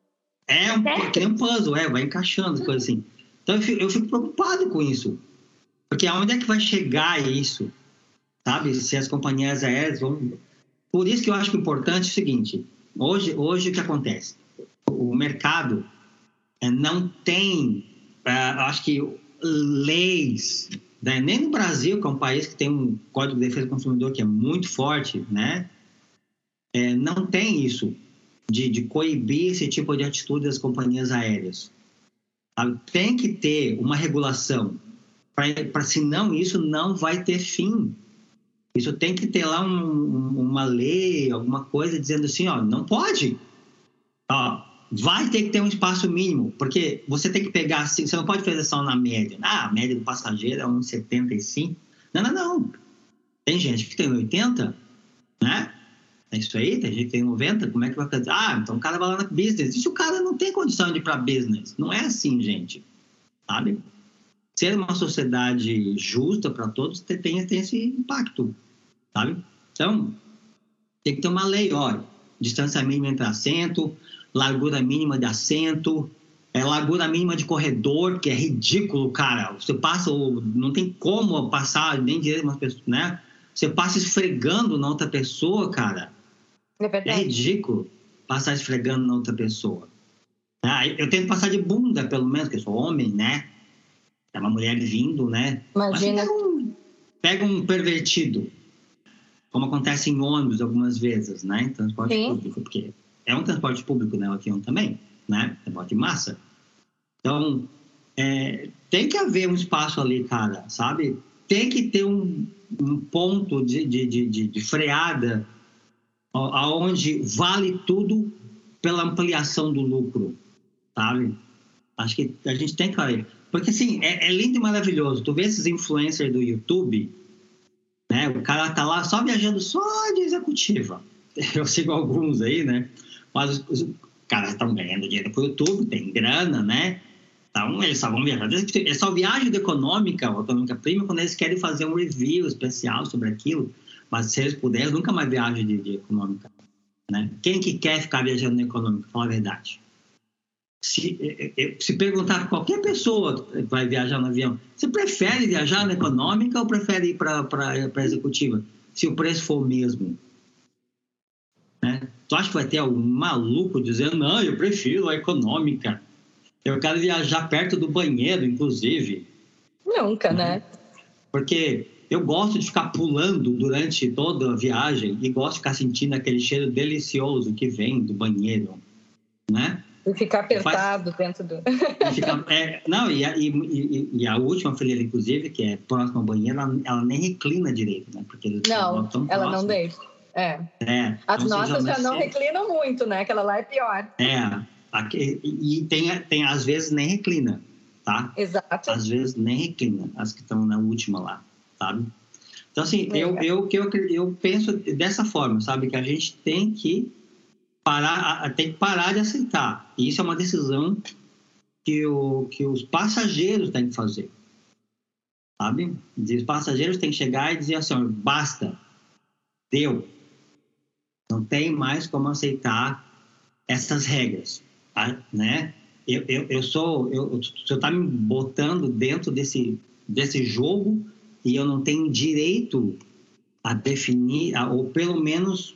É, um, é que nem um puzzle, é, vai encaixando, coisa assim. Então eu fico, eu fico preocupado com isso. Porque aonde é que vai chegar isso? Sabe? Se as companhias aéreas vão... Por isso que eu acho que o importante é o seguinte. Hoje, hoje o que acontece? O mercado é, não tem, é, acho que, leis... Né? Nem no Brasil, que é um país que tem um Código de Defesa do Consumidor que é muito forte, né? É, não tem isso. De, de coibir esse tipo de atitude das companhias aéreas. Sabe? Tem que ter uma regulação, para senão isso não vai ter fim. Isso tem que ter lá um, uma lei, alguma coisa dizendo assim, ó, não pode. Ó, vai ter que ter um espaço mínimo, porque você tem que pegar assim, você não pode fazer só na média. Ah, a média do passageiro é um vírgula setenta e cinco. Não, não, não. Tem gente que tem oitenta, né? É isso aí, tem gente que tem noventa, como é que vai fazer? Ah, então o cara vai lá na business. E se o cara não tem condição de ir para business? Não é assim, gente. Sabe? Ser uma sociedade justa para todos tem, tem esse impacto. Sabe? Então, tem que ter uma lei, ó. Distância mínima entre assento, largura mínima de assento, é, largura mínima de corredor, que é ridículo, cara. Você passa, não tem como passar nem direito umas pessoas, né? Você passa esfregando na outra pessoa, cara. É, é ridículo passar esfregando na outra pessoa. Ah, eu tento passar de bunda, pelo menos, porque eu sou homem, né? É uma mulher vindo, né? Imagina. Pega um, pega um pervertido, como acontece em ônibus algumas vezes, né? Em transporte Sim. público, porque é um transporte público, né? O avião também, né? Transporte de massa. Então, é, tem que haver um espaço ali, cara, sabe? Tem que ter um, um ponto de, de, de, de freada aonde vale tudo pela ampliação do lucro, sabe? Acho que a gente tem que... Porque, assim, é, é lindo e maravilhoso. Tu vê esses influencers do YouTube, né? O cara tá lá só viajando só de executiva. Eu sigo alguns aí, né? Mas os, os caras estão ganhando dinheiro pro YouTube, tem grana, né? Então, eles só vão viajar. Eles só viajam de econômica ou econômica premium quando eles querem fazer um review especial sobre aquilo. Mas se eles puderem, nunca mais viajam de, de econômica. Né? Quem que quer ficar viajando na econômica? Fala a verdade. Se, se perguntar para qualquer pessoa que vai viajar no avião, você prefere viajar na econômica ou prefere ir para a executiva? Se o preço for o mesmo. Né? Tu acha que vai ter algum maluco dizendo, não, eu prefiro a econômica. Eu quero viajar perto do banheiro, inclusive. Nunca, né? Porque eu gosto de ficar pulando durante toda a viagem e gosto de ficar sentindo aquele cheiro delicioso que vem do banheiro, né? E ficar apertado Faz... dentro do... E ficar, é, não, e a, e, e, e a última fileira, inclusive, que é próxima ao banheiro, ela, ela nem reclina direito, né? Porque eles não, tão ela próximo. Não deixa. É. É, As então, nossas já não sempre... reclinam muito, né? Aquela lá é pior. É, aqui, e tem, tem, às vezes nem reclina, tá? Exato. Às vezes nem reclina, as que estão na última lá, sabe? Então, assim, eu, eu, eu, eu penso dessa forma, sabe? Que a gente tem que parar, tem que parar de aceitar. E isso é uma decisão que, o, que os passageiros têm que fazer, sabe? Os passageiros têm que chegar e dizer assim, ó, basta, deu. Não tem mais como aceitar essas regras, tá? Né? Eu, eu, eu sou... Eu, você está me botando dentro desse, desse jogo e eu não tenho direito a definir, a, ou pelo menos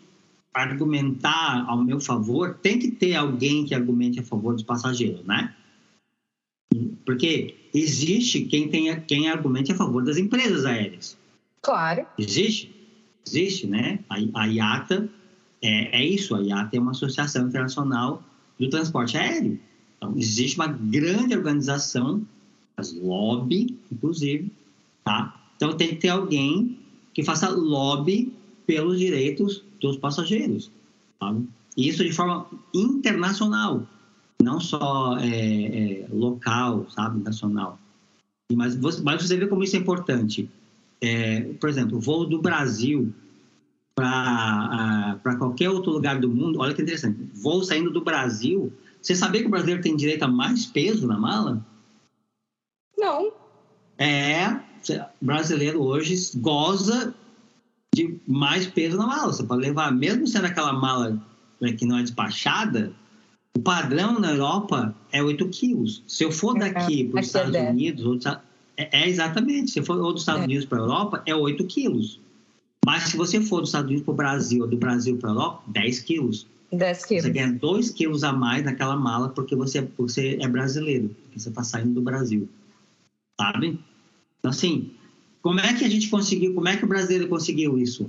argumentar ao meu favor. Tem que ter alguém que argumente a favor dos passageiros, né? Porque existe quem, tenha, quem argumente a favor das empresas aéreas. Claro. Existe. Existe, né? A, a I A T A é, é isso. A I A T A é uma associação internacional do transporte aéreo. Então, existe uma grande organização, as lobby, inclusive, tá? Então, tem que ter alguém que faça lobby pelos direitos dos passageiros, sabe? E isso de forma internacional, não só é, é, local, sabe? Nacional. Mas você, mas você vê como isso é importante. É, por exemplo, o voo do Brasil para qualquer outro lugar do mundo, olha que interessante, voo saindo do Brasil, você sabia que o brasileiro tem direito a mais peso na mala? Não. É, o brasileiro hoje goza de mais peso na mala. Você pode levar, mesmo sendo aquela mala, né, que não é despachada, o padrão na Europa é oito quilos. Se eu for daqui para os Estados é Unidos, ou dos, é, é exatamente, se eu for ou dos Estados é. Unidos para a Europa, é oito quilos. Mas se você for dos Estados Unidos para o Brasil, ou do Brasil para a Europa, dez quilos. dez quilos. Você ganha dois quilos a mais naquela mala porque você, você é brasileiro, porque você está saindo do Brasil. Sabe? Então, assim, como é que a gente conseguiu, como é que o brasileiro conseguiu isso?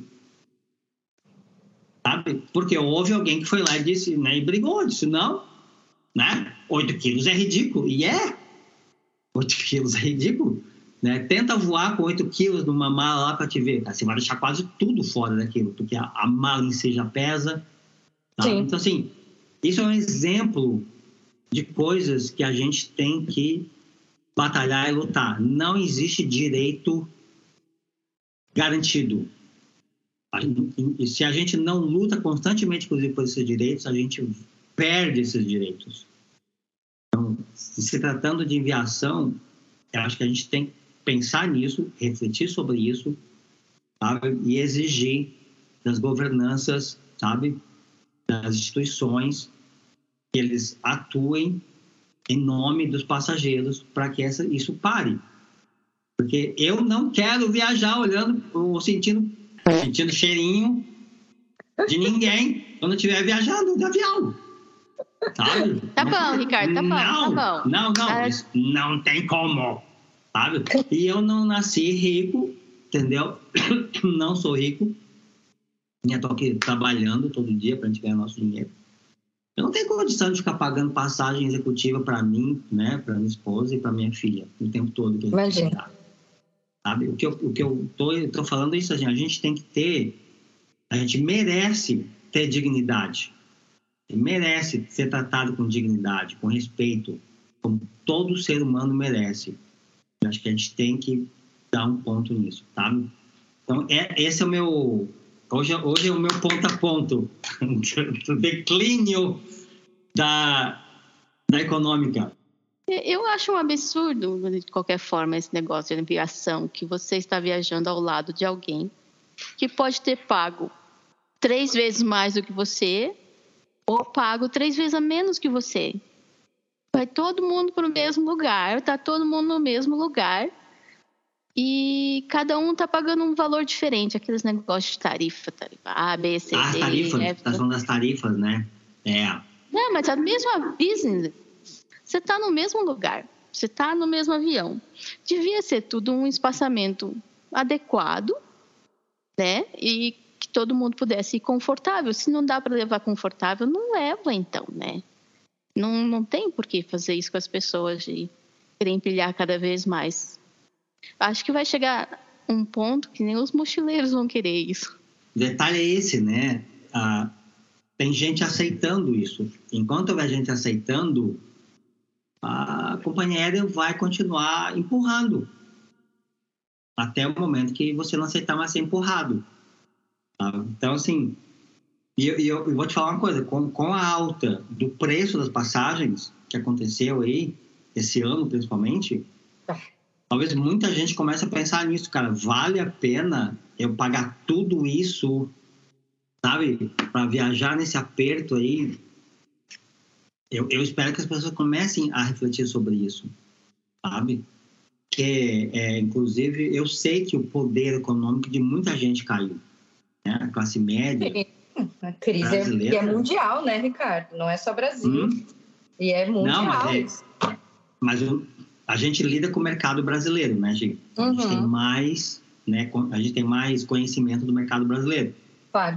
Sabe? Porque houve alguém que foi lá e disse, né, e brigou, disse, não, né? oito quilos é ridículo. E é. oito quilos é ridículo. Né? Tenta voar com oito quilos numa mala lá para te ver. Você vai deixar quase tudo fora daquilo, porque a, a mala em si já pesa. Tá? Então, assim, isso é um exemplo de coisas que a gente tem que batalhar e lutar. Não existe direito garantido. E se a gente não luta constantemente, inclusive, por esses direitos, a gente perde esses direitos. Então, se tratando de aviação, eu acho que a gente tem que pensar nisso, refletir sobre isso, sabe? E exigir das governanças, sabe? Das instituições, que eles atuem em nome dos passageiros para que essa, isso pare. Porque eu não quero viajar olhando ou sentindo, sentindo cheirinho de ninguém quando eu estiver viajando de avião. Sabe? Tá bom, Ricardo, tá bom, não, tá bom. Não, não, Cara... isso não tem como. Sabe? E eu não nasci rico, entendeu? Não sou rico. Eu tô aqui trabalhando todo dia para a gente ganhar nosso dinheiro. Eu não tenho condição de ficar pagando passagem executiva para mim, né, para minha esposa e para minha filha o tempo todo. Que a gente Imagina. Sabe? O que eu, o que eu tô, eu tô falando é isso, assim, a gente tem que ter, a gente merece ter dignidade. Merece ser tratado com dignidade, com respeito, como todo ser humano merece. Eu acho que a gente tem que dar um ponto nisso, tá? Então, é, esse é o meu... Hoje, hoje é o meu ponto a ponto do declínio da, da econômica. Eu acho um absurdo, de qualquer forma, esse negócio de aviação, que você está viajando ao lado de alguém que pode ter pago três vezes mais do que você ou pago três vezes a menos que você. Vai todo mundo para o mesmo lugar, está todo mundo no mesmo lugar e cada um está pagando um valor diferente. Aqueles negócios de tarifa, tarifa A, B, C, D, Ah, as tarifas, F. está falando das tarifas, né? É. Não, mas a mesma business, você está no mesmo lugar, você está no mesmo avião. Devia ser tudo um espaçamento adequado, né? E que todo mundo pudesse ir confortável. Se não dá para levar confortável, não leva então, né? Não, não tem por que fazer isso com as pessoas de querer empilhar cada vez mais. Acho que vai chegar um ponto que nem os mochileiros vão querer isso. O detalhe é esse, né? Ah, tem gente aceitando isso. Enquanto houver gente aceitando, a companhia aérea vai continuar empurrando até o momento que você não aceitar mais ser empurrado. Tá? Então, assim, e eu, eu, eu vou te falar uma coisa, com, com a alta do preço das passagens que aconteceu aí, esse ano principalmente, talvez muita gente comece a pensar nisso, cara, vale a pena eu pagar tudo isso, sabe, para viajar nesse aperto aí? Eu, eu espero que as pessoas comecem a refletir sobre isso, sabe? Que, é, inclusive, eu sei que o poder econômico de muita gente caiu, né? A classe média a crise brasileira. É, é mundial, né, Ricardo? Não é só Brasil. Hum? E é mundial. Não, mas é, mas eu, a gente lida com o mercado brasileiro, né, Gi? A gente Uhum. tem mais, né, a gente tem mais conhecimento do mercado brasileiro. Claro.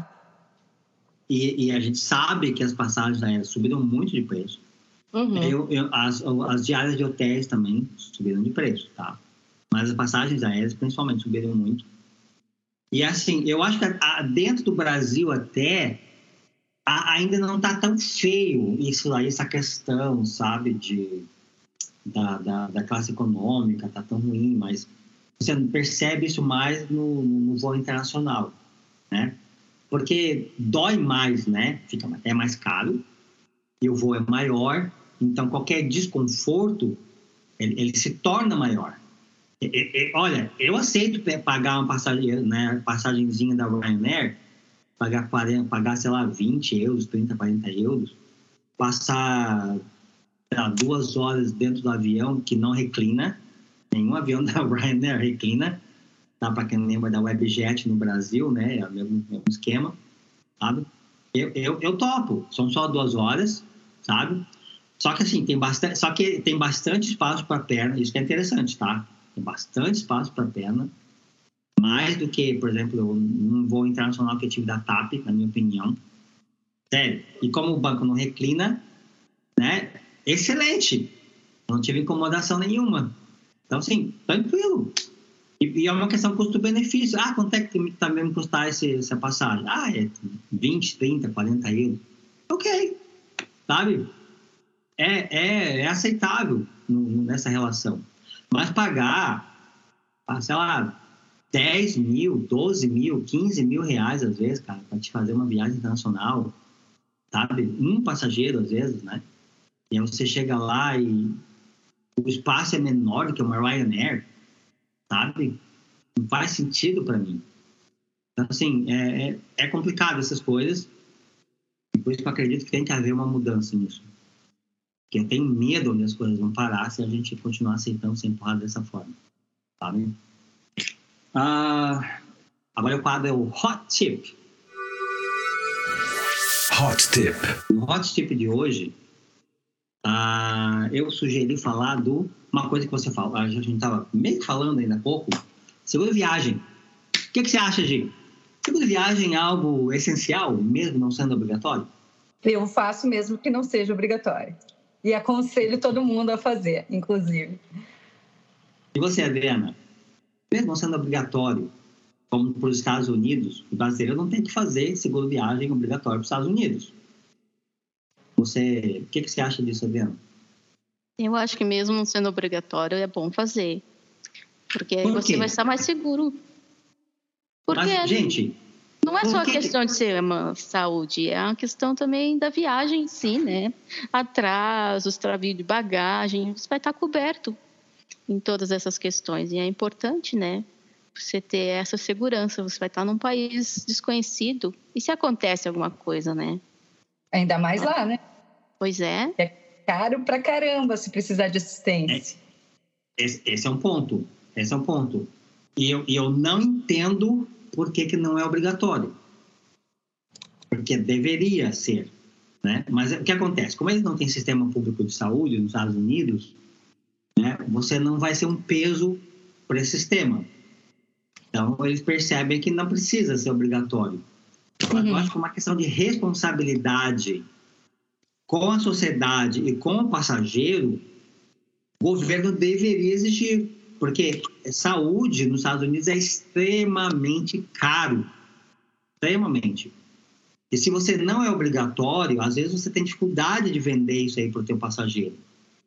E, e a gente sabe que as passagens aéreas subiram muito de preço. Uhum. Eu, eu, as, as diárias de hotéis também subiram de preço, tá? Mas as passagens aéreas, principalmente, subiram muito. E assim, eu acho que a, dentro do Brasil até, a, ainda não está tão feio isso aí, essa questão, sabe, de, da, da, da classe econômica, tá tão ruim, mas você percebe isso mais no, no voo internacional, né? Porque dói mais, né? Fica até mais caro e o voo é maior, então qualquer desconforto, ele, ele se torna maior. E, e, olha, eu aceito pagar uma passagem, né, passagenzinha da Ryanair, pagar, pagar, sei lá, vinte euros, trinta, quarenta euros, passar lá, duas horas dentro do avião que não reclina, nenhum avião da Ryanair reclina, tá? Para quem lembra da Webjet no Brasil, né, é o mesmo, mesmo esquema, sabe? Eu, eu, eu topo, são só duas horas, sabe? Só que assim, tem bastante, só que tem bastante espaço para perna, isso que é interessante, tá? Tem bastante espaço para perna, mais do que, por exemplo, um voo internacional que eu tive da T A P, na minha opinião. Sério. E como o banco não reclina, né? Excelente. Não tive incomodação nenhuma. Então, assim, tranquilo. E, e é uma questão custo-benefício. Ah, quanto é que está mesmo custar esse, essa passagem? Ah, é vinte, trinta, quarenta euros. Ok. Sabe? É, é, é aceitável no, nessa relação. Mas pagar, sei lá, dez mil, doze mil, quinze mil reais, às vezes, cara, para te fazer uma viagem internacional, sabe? Um passageiro, às vezes, né? E aí você chega lá e o espaço é menor do que uma Ryanair, sabe? Não faz sentido para mim. Então, assim, é, é, é complicado essas coisas. E por isso que eu acredito que tem que haver uma mudança nisso. Porque eu tenho medo onde as coisas vão parar se a gente continuar aceitando ser empurrado dessa forma, sabe? Ah, agora o quadro é o Hot Tip. Hot Tip. O Hot Tip de hoje, ah, eu sugeri falar de uma coisa que você fala, a gente estava meio que falando ainda há pouco, seguro viagem. O que, que você acha, Gi? Seguro viagem é algo essencial, mesmo não sendo obrigatório? Eu faço mesmo que não seja obrigatório. E aconselho todo mundo a fazer, inclusive. E você, Adriana? Mesmo não sendo obrigatório, como para os Estados Unidos, o brasileiro não tem que fazer seguro viagem obrigatório para os Estados Unidos. Você, o que, que você acha disso, Adriana? Eu acho que mesmo não sendo obrigatório, é bom fazer. Porque aí Por você quê? vai estar mais seguro. Porque Mas, gente, não é só a que questão que... de ser uma saúde, é uma questão também da viagem em si, né? Atrasos, travio de bagagem, você vai estar coberto em todas essas questões. E é importante, né? Você ter essa segurança, você vai estar num país desconhecido. E se acontece alguma coisa, né? Ainda mais lá, né? Pois é. É caro pra caramba se precisar de assistência. É, esse, esse é um ponto. Esse é um ponto. E eu, eu não entendo por que, que não é obrigatório. Porque deveria ser, né? Mas o que acontece? Como eles não têm sistema público de saúde nos Estados Unidos, né, você não vai ser um peso para esse sistema. Então, eles percebem que não precisa ser obrigatório. Uhum. Eu acho que é uma questão de responsabilidade com a sociedade e com o passageiro, o governo deveria exigir. Porque saúde nos Estados Unidos é extremamente caro. Extremamente. E se você não é obrigatório, às vezes você tem dificuldade de vender isso aí para o teu passageiro.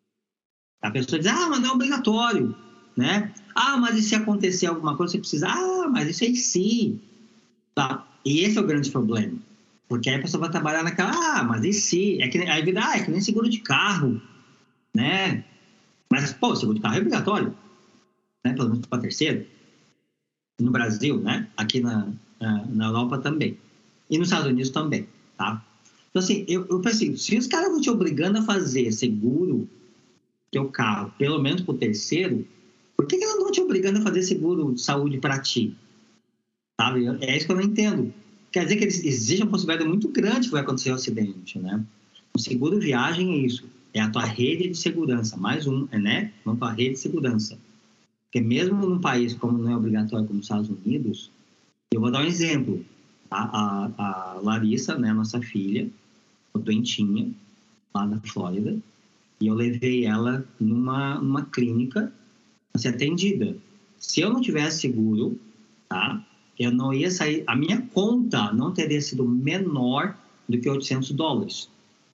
A pessoa diz, ah, mas não é obrigatório, né? Ah, mas e se acontecer alguma coisa, você precisa... Ah, mas isso aí sim. Tá? E esse é o grande problema. Porque aí a pessoa vai trabalhar naquela... Ah, mas e se? É que, aí vira, ah, é que nem seguro de carro, né? Mas, pô, seguro de carro é obrigatório. Né? Pelo menos para terceiro. No Brasil, né? Aqui na, na, na Europa também. E nos Estados Unidos também, tá? Então, assim, eu, eu pensei, se os caras vão te obrigando a fazer seguro teu carro, pelo menos pro terceiro, por que, que eles não estão te obrigando a fazer seguro de saúde para ti? Sabe? É isso que eu não entendo. Quer dizer que existe uma possibilidade muito grande que vai acontecer um acidente, né? O seguro viagem é isso. é a tua rede de segurança. Mais um, né? Uma tua rede de segurança. Porque mesmo num país como não é obrigatório como os Estados Unidos, eu vou dar um exemplo. A, a, a Larissa, né, nossa filha, doentinha, lá na Flórida, e eu levei ela numa, numa clínica a ser atendida. Se eu não tivesse seguro, tá, eu não ia sair, a minha conta não teria sido menor do que oitocentos dólares.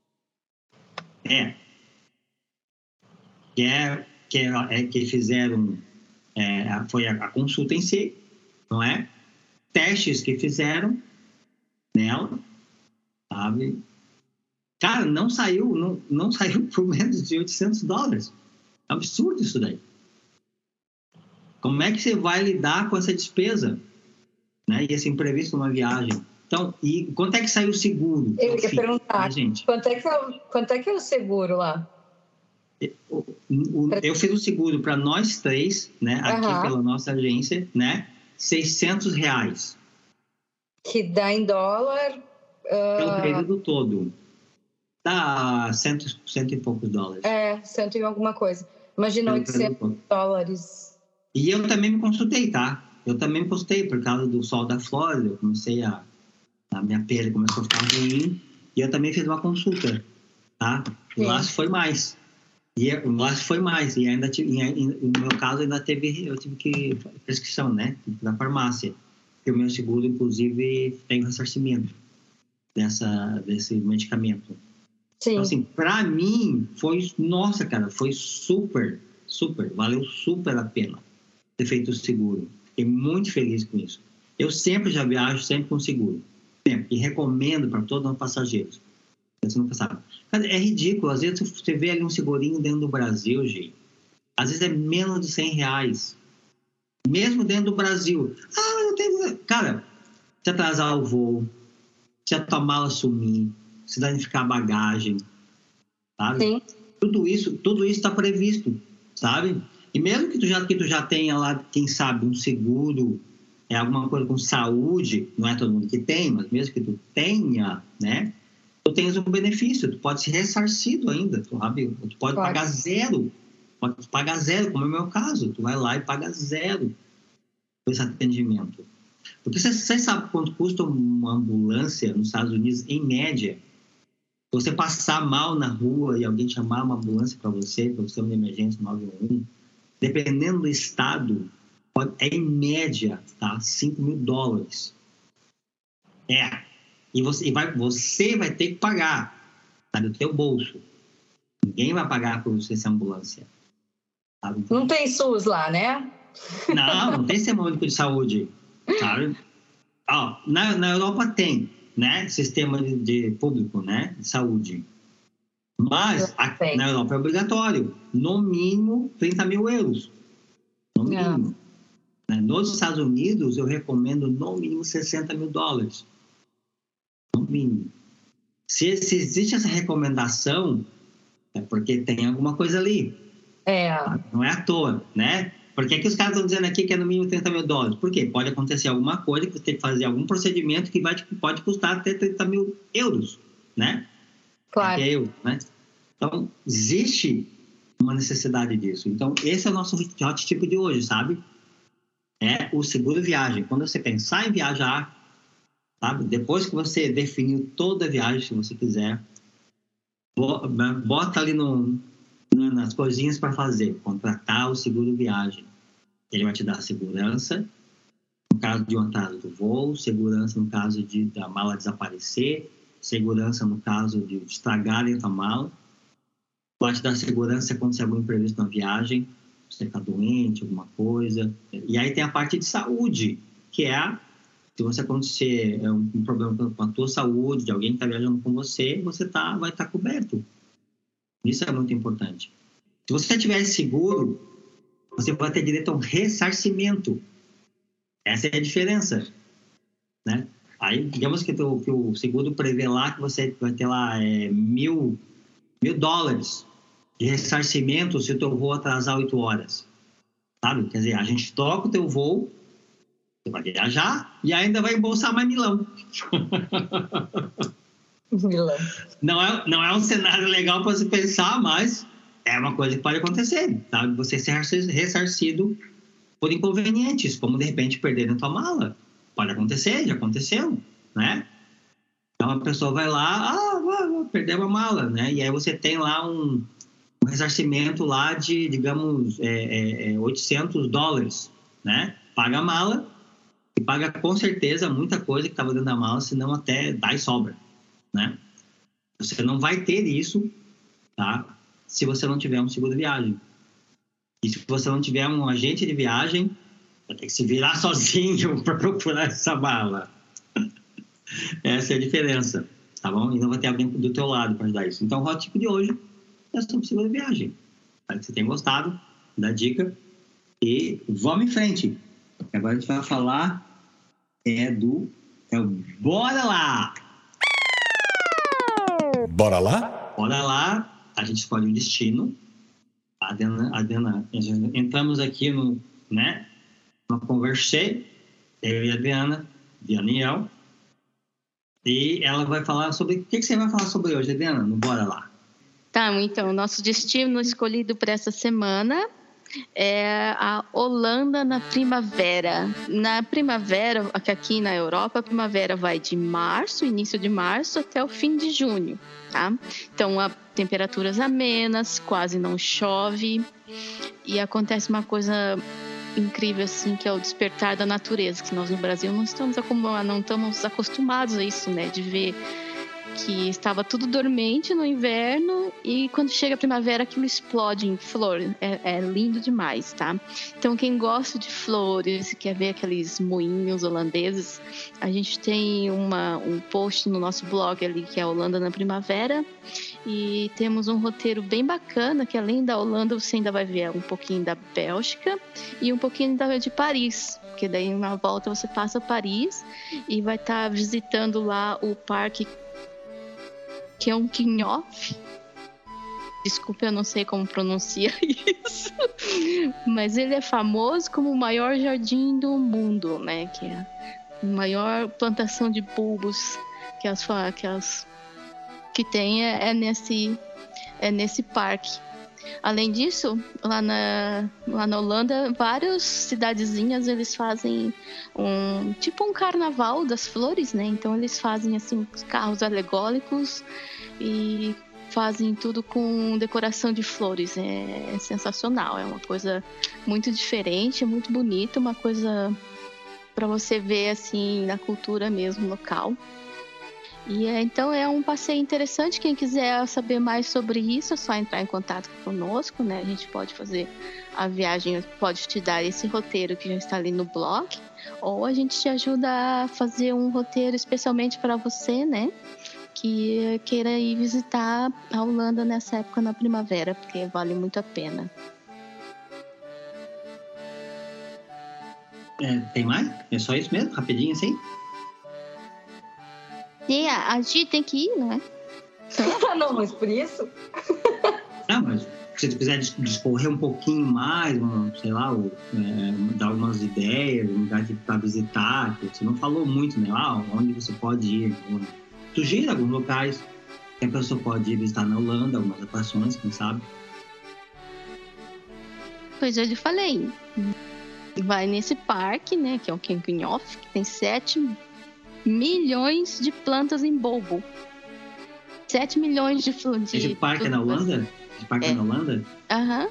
É. Que, é, que, é, é, que fizeram, é, foi a, a consulta em si, não é? Testes que fizeram nela, sabe? Cara, não saiu, não, não saiu por menos de oitocentos dólares. É um absurdo isso daí. Como é que você vai lidar com essa despesa? Né? E esse imprevisto numa viagem? Então, e quanto é que saiu o seguro? Eu ia perguntar, gente? Quanto, é que é, quanto é que é o seguro lá? Eu, eu fiz o seguro para nós três, né? Aqui uhum. pela nossa agência, né? seiscentos reais. Que dá em dólar? Uh... Pelo período todo. Dá cento, cento e poucos dólares. É, cento e alguma coisa. Imagina oitocentos dólares. E eu também me consultei, tá? Eu também me consultei por causa do sol da Flórida. Eu comecei a... A minha pele começou a ficar ruim. E eu também fiz uma consulta, tá? O laço foi mais. E o laço foi mais. E ainda tive, e, no meu caso, ainda teve... Eu tive que... Prescrição, né? Da farmácia. E o meu seguro, inclusive, tem ressarcimento dessa, desse medicamento. Sim. Então, assim, pra mim, foi... Nossa, cara, foi super, super. Valeu super a pena ter feito o seguro. Fiquei muito feliz com isso. Eu sempre já viajo, sempre com seguro. Sempre. E recomendo para todos os passageiros. Você nunca sabe. Cara, é ridículo. Às vezes você vê ali um segurinho dentro do Brasil, gente. Às vezes é menos de cem reais. Mesmo dentro do Brasil. Ah, eu tenho... Cara, se atrasar o voo, se a tua mala sumir, se danificar a bagagem, sabe? Sim. Tudo isso, tudo isso está previsto, sabe? E mesmo que tu já, que tu já tenha lá, quem sabe, um seguro, é alguma coisa com saúde, não é todo mundo que tem, mas mesmo que tu tenha, né? Tu tens um benefício, tu pode ser ressarcido ainda, tu, sabe? Tu pode, pode pagar zero, pode pagar zero, como é o meu caso, tu vai lá e paga zero por esse atendimento. Porque você, você sabe quanto custa uma ambulância nos Estados Unidos, em média? Se você passar mal na rua e alguém chamar uma ambulância para você, para você uma emergência nove um um, dependendo do estado, pode, é em média, tá? cinco mil dólares. É. E você, e vai, você vai ter que pagar, tá? Do teu bolso. Ninguém vai pagar por você essa ambulância. Sabe? Não tem SUS lá, né? Não, não tem sistema único de saúde, sabe? Ó, na, na Europa tem, né? Sistema de, de público, né? De saúde. Mas a, na Europa é obrigatório. No mínimo trinta mil euros. No mínimo. Né? Nos Estados Unidos, eu recomendo no mínimo sessenta mil dólares. No mínimo. Se, se existe essa recomendação, é porque tem alguma coisa ali. É. Não é à toa, né? Por que, que os caras estão dizendo aqui que é no mínimo trinta mil dólares? Por quê? Pode acontecer alguma coisa, que você tem que fazer algum procedimento que vai, pode custar até trinta mil euros, né? Claro. É eu, né? Então, existe uma necessidade disso. Então, esse é o nosso hot tip de hoje, sabe? É o seguro viagem. Quando você pensar em viajar, sabe? Depois que você definiu toda a viagem, se você quiser, bota ali no... nas coisinhas para fazer, contratar o seguro viagem. Ele vai te dar segurança no caso de um atraso do voo, segurança no caso de da mala desaparecer, segurança no caso de estragarem a mala, vai te dar segurança se acontecer algum imprevisto na viagem, você ficar doente, alguma coisa. E aí tem a parte de saúde, que é a, se você acontecer um, um problema com a tua saúde, de alguém que está viajando com você, você tá, vai estar tá coberto. Isso é muito importante. Se você tiver seguro, você vai ter direito a um ressarcimento. Essa é a diferença, né? Aí, digamos que, tu, que o seguro prevê lá que você vai ter lá é, mil, mil dólares de ressarcimento se o teu voo atrasar oito horas. Sabe? Quer dizer, a gente troca o teu voo, você vai viajar e ainda vai embolsar mais milão. Milão. Não é, não é um cenário legal para se pensar, mas é uma coisa que pode acontecer, sabe? Você ser ressarcido por inconvenientes, como de repente perder a tua mala. Pode acontecer, já aconteceu, né? Então a pessoa vai lá, ah, vou, vou perder uma mala, né? E aí você tem lá um, um ressarcimento lá de, digamos, é, é, é oitocentos dólares, né? Paga a mala e paga com certeza muita coisa que estava dentro da mala, senão até dá e sobra, né? Você não vai ter isso, tá? Se você não tiver um seguro de viagem. E se você não tiver um agente de viagem, vai ter que se virar sozinho para procurar essa mala. Essa é a diferença, tá bom? E não vai ter alguém do teu lado para ajudar isso. Então, o hot tip de hoje é sobre seguro de viagem. Espero que você tenha gostado da dica. E vamos em frente. Agora a gente vai falar é do... É o Bora Lá! Bora lá? Bora lá. A gente escolhe um destino. A Adriana, a Adriana, entramos aqui no, né, no Conversei, eu e a Adriana, de Daniel, e ela vai falar sobre... O que, que você vai falar sobre hoje, Adriana? No Bora Lá. Tá, então, o nosso destino escolhido para essa semana é a Holanda na primavera. Na primavera, aqui na Europa, a primavera vai de março, início de março, até o fim de junho, tá? Então, há temperaturas amenas, quase não chove, e acontece uma coisa incrível, assim, que é o despertar da natureza, que nós no Brasil não estamos, não estamos acostumados a isso, né? De ver que estava tudo dormente no inverno e quando chega a primavera aquilo explode em flor. É, é lindo demais, tá? Então quem gosta de flores e quer ver aqueles moinhos holandeses, a gente tem uma, um post no nosso blog ali que é Holanda na Primavera e temos um roteiro bem bacana que além da Holanda você ainda vai ver um pouquinho da Bélgica e um pouquinho da, de Paris, porque daí na volta você passa Paris e vai estar tá visitando lá o parque que é um Kinghoff. Desculpa, eu não sei como pronuncia isso. Mas ele é famoso como o maior jardim do mundo, né? Que é a maior plantação de bulbos que as, que, as, que tem é, é, nesse, é nesse parque. Além disso, lá na, lá na Holanda, várias cidadezinhas eles fazem um tipo um carnaval das flores, né? Então eles fazem assim carros alegóricos e fazem tudo com decoração de flores. É, é sensacional, é uma coisa muito diferente, é muito bonita, uma coisa para você ver assim na cultura mesmo local. E é, então é um passeio interessante. Quem quiser saber mais sobre isso é só entrar em contato conosco, né? A gente pode fazer a viagem, pode te dar esse roteiro que já está ali no blog, ou a gente te ajuda a fazer um roteiro especialmente para você, né? Que queira ir visitar a Holanda nessa época na primavera, porque vale muito a pena. É, tem mais? É só isso mesmo? Rapidinho assim? E a, a gente tem que ir, não é? Ah, não, mas por isso? Não, mas se você quiser discorrer um pouquinho mais, sei lá, é, dar algumas ideias, um lugar para visitar, você não falou muito, né? Ah, onde você pode ir. Sugira alguns locais que a pessoa pode ir visitar na Holanda, algumas atrações, quem sabe. Pois eu lhe falei. Vai nesse parque, né, que é o Kinghoff, que tem sete milhões de plantas em bulbo. sete milhões de flores. Esse parque é na Holanda? Esse parque é, é na Holanda? Aham. Uhum.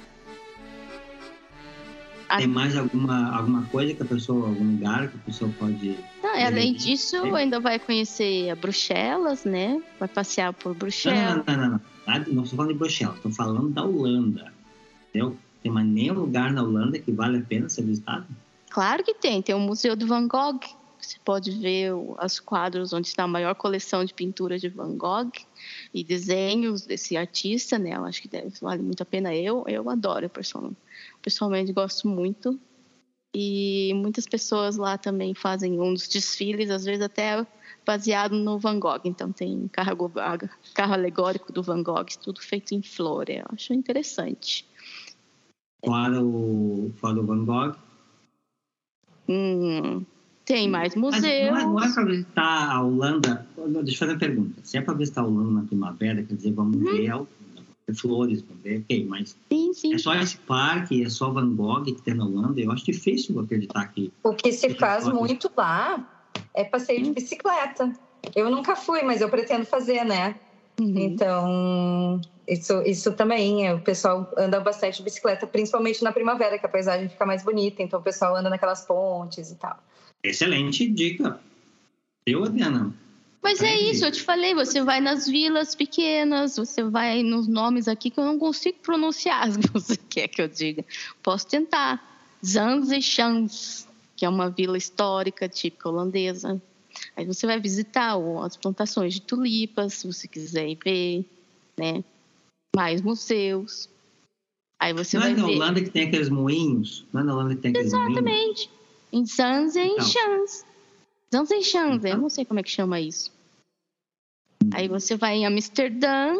Tem mais alguma, alguma coisa que a pessoa, algum lugar que a pessoa pode... Não, além disso, é. ainda vai conhecer a Bruxelas, né? Vai passear por Bruxelas. Não, não, não, não. Não, não estou falando de Bruxelas, estou falando da Holanda. Entendeu? Tem mais nenhum lugar na Holanda que vale a pena ser visitado? Claro que tem. Tem o Museu de Van Gogh. Você pode ver os quadros onde está a maior coleção de pinturas de Van Gogh e desenhos desse artista, né? Eu acho que deve, vale muito a pena. Eu, eu adoro, pessoalmente. pessoalmente gosto muito. E muitas pessoas lá também fazem uns desfiles, às vezes até baseado no Van Gogh. Então tem carro, carro alegórico do Van Gogh, tudo feito em flor. Eu acho interessante. Fora o, fora o Van Gogh? Hum... Tem mais museus. Mas não é, é para visitar a Holanda. Deixa eu fazer uma pergunta. Se é para visitar a Holanda na primavera, quer dizer, vamos hum. ver, vamos ver flores, vamos ver, ok, mas sim, sim. é só esse parque, é só Van Gogh que tem na Holanda. Eu acho difícil acreditar que... O que se faz muito lá é passeio de bicicleta. Eu nunca fui, mas eu pretendo fazer, né? Uhum. Então, isso, isso também, o pessoal anda bastante de bicicleta, principalmente na primavera, que a paisagem fica mais bonita, então o pessoal anda naquelas pontes e tal. Excelente dica. Eu, Adriana. Mas é isso, eu te falei, você vai nas vilas pequenas, você vai nos nomes aqui que eu não consigo pronunciar, se você quer que eu diga. Posso tentar. Zanzechans, que é uma vila histórica típica holandesa. Aí você vai visitar as plantações de tulipas, se você quiser ir ver, né? Mais museus. Aí você não vai é na ver... Holanda que tem aqueles moinhos? Não é na Holanda que tem aqueles Exatamente. moinhos? Exatamente. Em Zanzechans. Zanzechans, eu não sei como é que chama isso. Aí você vai em Amsterdã,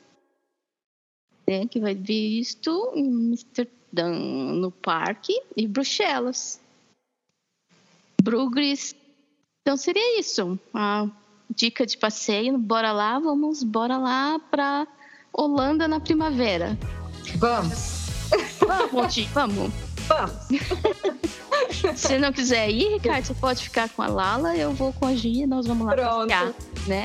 né, que vai ver isto em Amsterdã, no parque, e Bruxelas. Bruges. Então seria isso. A dica de passeio, bora lá, vamos, bora lá para Holanda na primavera. Vamos. Vamos, Gi, vamos. Vamos. Se não quiser ir, Ricardo, você pode ficar com a Lala, eu vou com a Gi e nós vamos lá passear, né?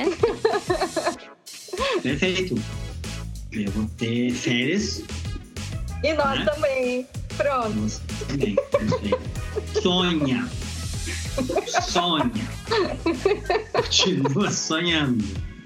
Perfeito. Eu vou ter férias. E nós, né? Também. Pronto. Nós também. Perfeito. Sonha. Sonha. Continua sonhando.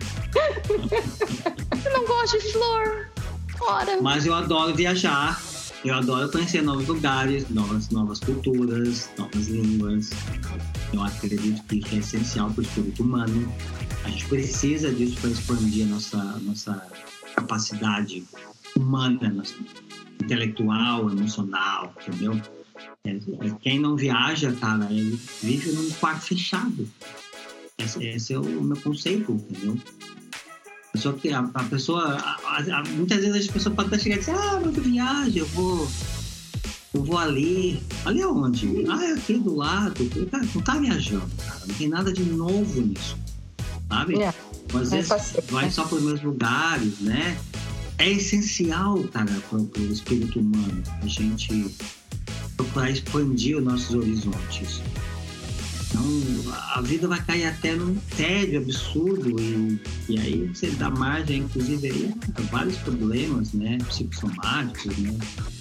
Eu não gosto de flor. Ora. Mas eu adoro viajar. Eu adoro conhecer novos lugares, novas, novas culturas, novas línguas. Eu acredito que isso é essencial para o espírito humano. A gente precisa disso para expandir a nossa, nossa capacidade humana, nossa, intelectual, emocional, entendeu? É, quem não viaja, cara, ele vive num quarto fechado. Esse, esse é o meu conceito, entendeu? Só que a, a pessoa, a, a, muitas vezes a pessoa pode até chegar e dizer, ah, mas eu viajo, eu vou, eu vou ali. Ali aonde? Ah, é aqui do lado. Cara, não tá viajando, cara. Não tem nada de novo nisso, sabe? É, às vezes é vai só para os mesmos lugares, né? É essencial, cara, para o espírito humano, a gente procurar expandir os nossos horizontes. Então, a vida vai cair até num tédio absurdo e, e aí você dá margem, inclusive, aí, a vários problemas, né, psicossomáticos, né,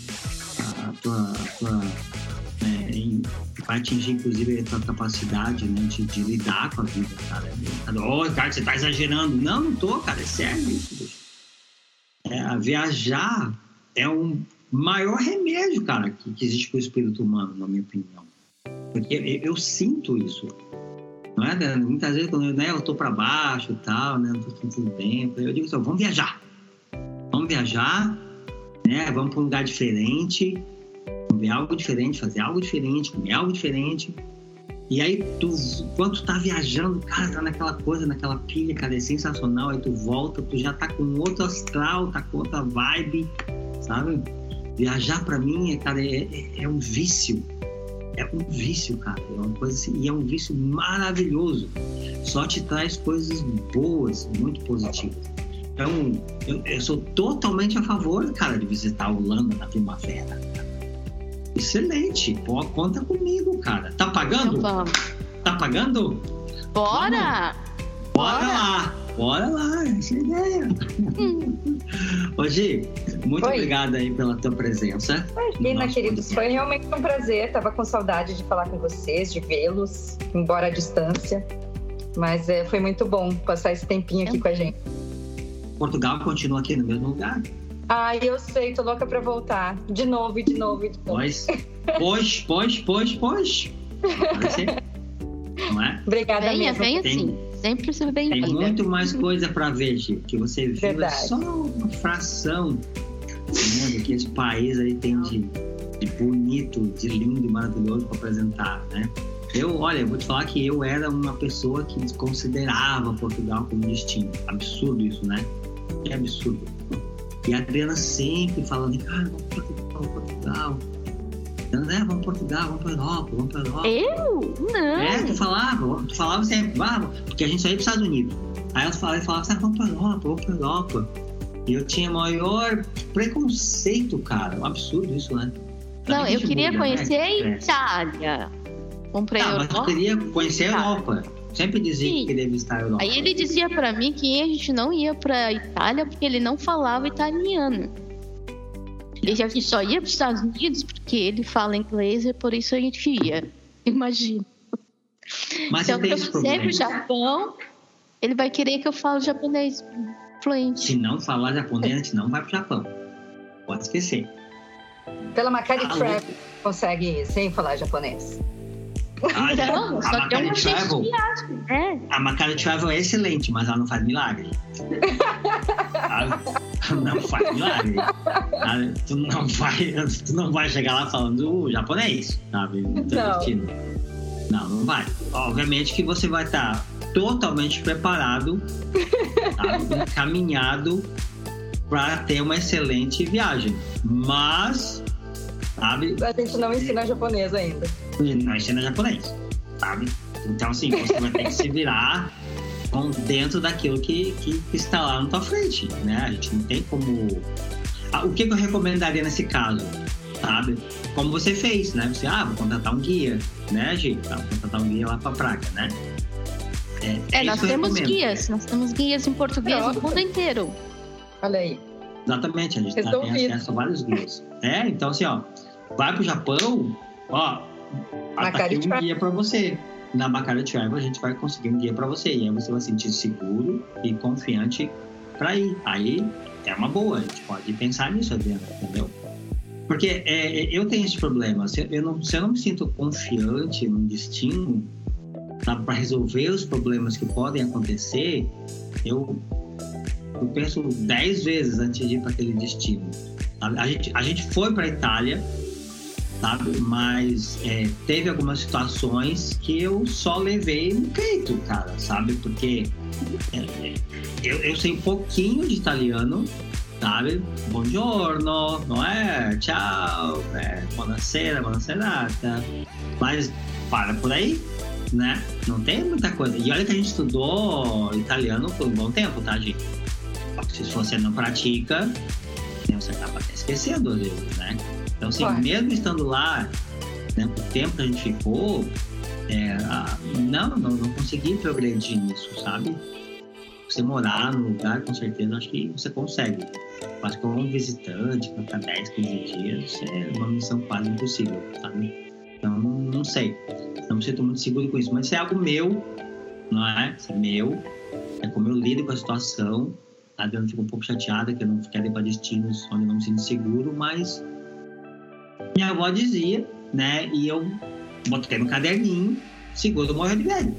a tua, a tua é, em, vai atingir, inclusive, a tua capacidade, né, de, de lidar com a vida, cara. Ô, oh, cara, você tá exagerando. Não, não tô, cara, é sério isso. É, viajar é um maior remédio, cara, que, que existe para o espírito humano, na minha opinião. Porque eu, eu sinto isso, não é? Né? Muitas vezes quando eu, né, eu tô para baixo e tal, né, não tô sentindo bem, eu digo assim, vamos viajar, vamos viajar, né, vamos para um lugar diferente, ver algo diferente, fazer algo diferente, comer algo diferente. E aí, tu, quando tu tá viajando, cara, tá naquela coisa, naquela pilha, cara, é sensacional. Aí tu volta, tu já tá com outro astral, tá com outra vibe, sabe? Viajar pra mim, cara, é, é, é um vício. É um vício, cara. É uma coisa assim, e é um vício maravilhoso. Só te traz coisas boas, muito positivas. Então, eu, eu sou totalmente a favor, cara, de visitar a Holanda na primavera. Excelente. Pô, conta comigo, cara. Tá pagando? Então vamos. Tá pagando? Bora! Vamos. Bora lá! Bora lá, essa é a ideia. Hum. Ô, Gi, muito Oi. Obrigado aí pela tua presença. Imagina, queridos. Foi realmente um prazer. Tava com saudade de falar com vocês, de vê-los, embora à distância. Mas é, foi muito bom passar esse tempinho aqui é. com a gente. Portugal continua aqui no mesmo lugar? Ah, eu sei, tô louca pra voltar. De novo, e de novo, e de novo. Pois, pois, pois, pois, pois. Não é? Obrigada venha, mesmo. Venha, tem, sim. Sempre você bem Tem ainda. muito mais coisa pra ver, Gi, que você viu Verdade. é só uma fração, né, do que esse país aí tem de, de bonito, de lindo e maravilhoso pra apresentar, né? Eu, olha, eu vou te falar que eu era uma pessoa que desconsiderava Portugal como destino. Absurdo isso, né? É absurdo. E a Adriana sempre falando, cara, vamos para Portugal, Portugal. né, vamos para Portugal, vamos para Europa, vamos para Europa. Eu? Não. É, tu falava, tu falava sempre, vamos, porque a gente só ia para os Estados Unidos. Aí eu falava, falava assim, ah, vamos para Europa, vamos para Europa. E eu tinha maior preconceito, cara. É um absurdo isso, né? Não, eu queria conhecer a Itália. Vamos pra tá, Europa. Mas eu queria conhecer a Europa. Sempre dizia Sim. que queria visitar a Europa. Aí ele dizia pra mim que a gente não ia pra Itália porque ele não falava italiano. Ele já só ia pros Estados Unidos porque ele fala inglês e por isso a gente ia. Imagina. Mas então, se eu for pro Japão, ele vai querer que eu fale japonês fluente. Se não falar japonês, a gente não vai pro Japão. Pode esquecer. Pela Macari ah, Travel, consegue ir sem falar japonês. Ah, então, só tem uma Travel, de viagem. É. A Macari Travel é excelente, mas ela não faz milagre. Ela não faz milagre. Ela, tu, não vai, tu não vai chegar lá falando japonês, sabe? Não. Não, não vai. Obviamente que você vai estar totalmente preparado, tá? Encaminhado para ter uma excelente viagem. Mas, sabe? A gente não ensina japonês ainda. Não ensina japonês, sabe? Então, assim, você vai ter que se virar com, dentro daquilo que, que está lá na tua frente, né? A gente não tem como... Ah, o que, que eu recomendaria nesse caso, sabe? Como você fez, né? Você, ah, vou contratar um guia, né, Gi? Ah, vou contratar um guia lá pra Praga, né? É, é, é nós temos guias, nós temos guias em português no mundo inteiro. Olha aí. Exatamente, a gente tá, tem acesso a vários guias. É, então assim, ó, vai pro Japão, ó, tá aqui um guia pra você. Na Macari Travel a gente vai conseguir um guia pra você. E aí você vai se sentir seguro e confiante pra ir. Aí é uma boa, a gente pode pensar nisso, Adriana, entendeu? Porque é, eu tenho esse problema, se eu, não, se eu não me sinto confiante no destino, sabe, para resolver os problemas que podem acontecer, eu, eu penso dez vezes antes de ir para aquele destino. A gente, a gente foi para a Itália, sabe? Mas é, teve algumas situações que eu só levei no peito, cara, sabe? Porque é, eu, eu sei um pouquinho de italiano, sabe? Buongiorno, não é? Tchau, é, buonasera, buonaserata. Mas para por aí, né? Não tem muita coisa. E olha que a gente estudou italiano por um bom tempo, tá, gente? Se você não pratica, você acaba até esquecendo às vezes, né? Então, assim, Ué. mesmo estando lá, né, por tempo que a gente ficou, é, não, não, não consegui progredir nisso, sabe? Você morar no lugar, com certeza, acho que você consegue. Mas como um visitante, para ficar dez, quinze dias, é uma missão quase impossível, sabe? Então, não sei. Não me sinto muito seguro com isso. Mas isso é algo meu, não é? Isso é meu. É como eu lido com a situação. A Adriana fica um pouco chateada que eu não quero ir para destinos onde eu não me sinto seguro, mas minha avó dizia, né? E eu botei no caderninho, seguro morre de velho,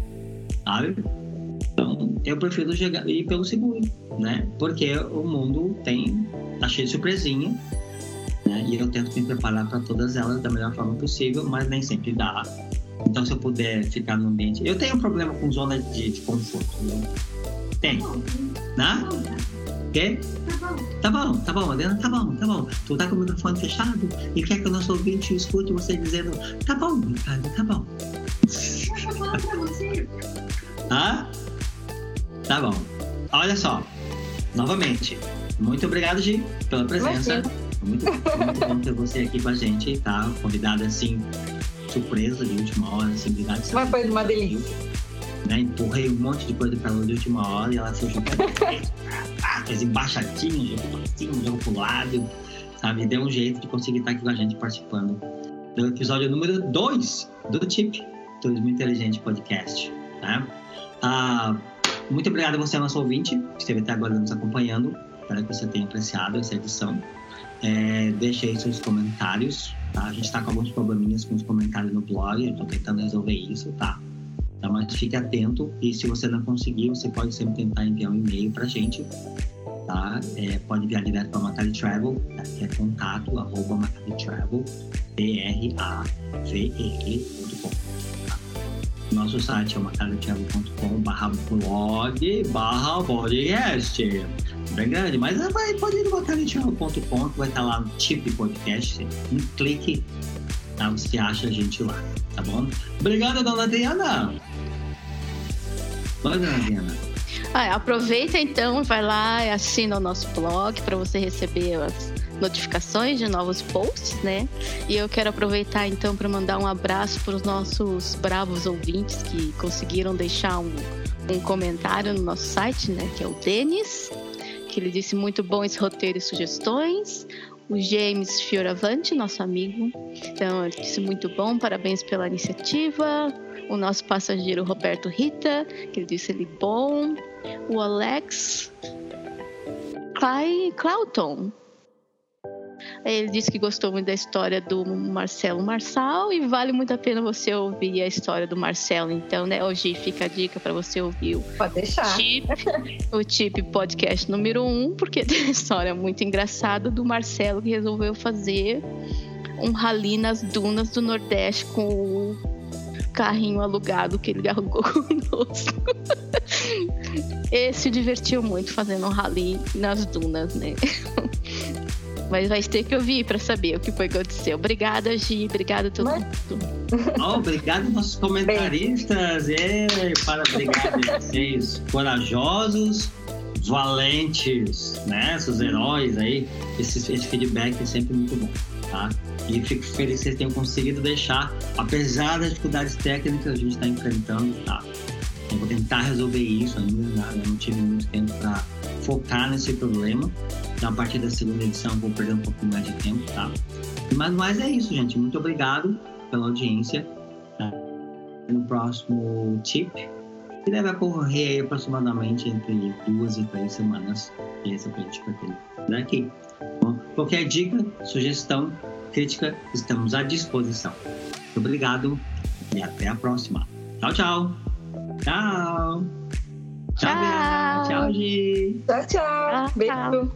sabe? Então, eu prefiro ir pelo seguro, né? Porque o mundo tem, tá cheio de surpresinha, né? E eu tento me preparar para todas elas da melhor forma possível, mas nem sempre dá. Então, se eu puder ficar no ambiente... Eu tenho um problema com zona de, de conforto, né? Tem. Né? O quê? Tá bom, tá bom, Adriana, tá bom, tá bom. Tu tá com o microfone fechado e quer que o nosso ouvinte escute você dizendo tá bom, Ricardo, tá bom. Eu tô falando pra você. Ah? Tá bom. Olha só, novamente, muito obrigado, Gi, pela presença. Muito, muito bom ter você aqui com a gente, tá? Convidada assim, surpresa de última hora, assim, obrigado. Mas foi uma delícia. Né? Empurrei um monte de coisa pra ela de última hora e ela foi jogando fez embaixadinho, jogou assim, jogou pro lado, sabe? Deu um jeito de conseguir estar aqui com a gente participando do episódio número dois do T I P, Turismo Inteligente Podcast, né? Ah, muito obrigado a você, nosso ouvinte, que esteve até agora nos acompanhando. Espero que você tenha apreciado essa edição. É, deixe aí seus comentários, tá? A gente tá com alguns probleminhas com os comentários no blog, eu tô tentando resolver isso, tá? Então, mas fique atento e se você não conseguir, você pode sempre tentar enviar um e-mail pra gente, tá? É, pode enviar direto para Macari Travel, tá? Que é contato, arroba Macari Travel, T R A V E L ponto com. Tá? Nosso site é macaritravel ponto com barra blog barra podcast. bem grande, mas vai, pode ir no bacalhau ponto com, vai estar lá no Tip Podcast. Um clique, tá? Você acha a gente lá, tá bom? Obrigado, dona Adriana. Oi, dona Adriana. Ah, aproveita então, vai lá e assina o nosso blog para você receber as notificações de novos posts, né? E eu quero aproveitar então para mandar um abraço para os nossos bravos ouvintes que conseguiram deixar um, um comentário no nosso site, né? Que é o Denis, que ele disse muito bom esse roteiro e sugestões. O James Fioravante, nosso amigo, então ele disse muito bom, parabéns pela iniciativa. O nosso passageiro Roberto Rita, que ele disse ele bom. O Alex Clay Clauton, ele disse que gostou muito da história do Marcelo Marçal e vale muito a pena você ouvir a história do Marcelo. Então, né, hoje fica a dica para você ouvir o Pode deixar. Tip, o Tip Podcast número um, porque tem uma história muito engraçada do Marcelo que resolveu fazer um rally nas dunas do Nordeste com o carrinho alugado que ele alugou conosco. Ele se divertiu muito fazendo um rally nas dunas, né? Mas vai ter que ouvir para saber o que foi que aconteceu. Obrigada, Gi. Obrigada a todo Mas... mundo. Oh, obrigado, nossos comentaristas. E, para obrigado a vocês, corajosos, valentes, né? Esses heróis aí. Esse, esse feedback é sempre muito bom, tá? E fico feliz que vocês tenham conseguido deixar, apesar das dificuldades técnicas que a gente está enfrentando, tá? Eu vou tentar resolver isso ainda, né? Eu não tive muito tempo para focar nesse problema. Então, a partir da segunda edição, eu vou perder um pouquinho mais de tempo, tá? Mas, mas é isso, gente. Muito obrigado pela audiência. Tá? No próximo tip, que deve ocorrer aí aproximadamente entre duas e três semanas. E essa é a gente pretende daqui. Bom, qualquer dica, sugestão, crítica, estamos à disposição. Muito obrigado e até a próxima. Tchau, tchau. Tchau. Tchau, Bia. Tchau, Gi. Tchau, tchau. Beijo.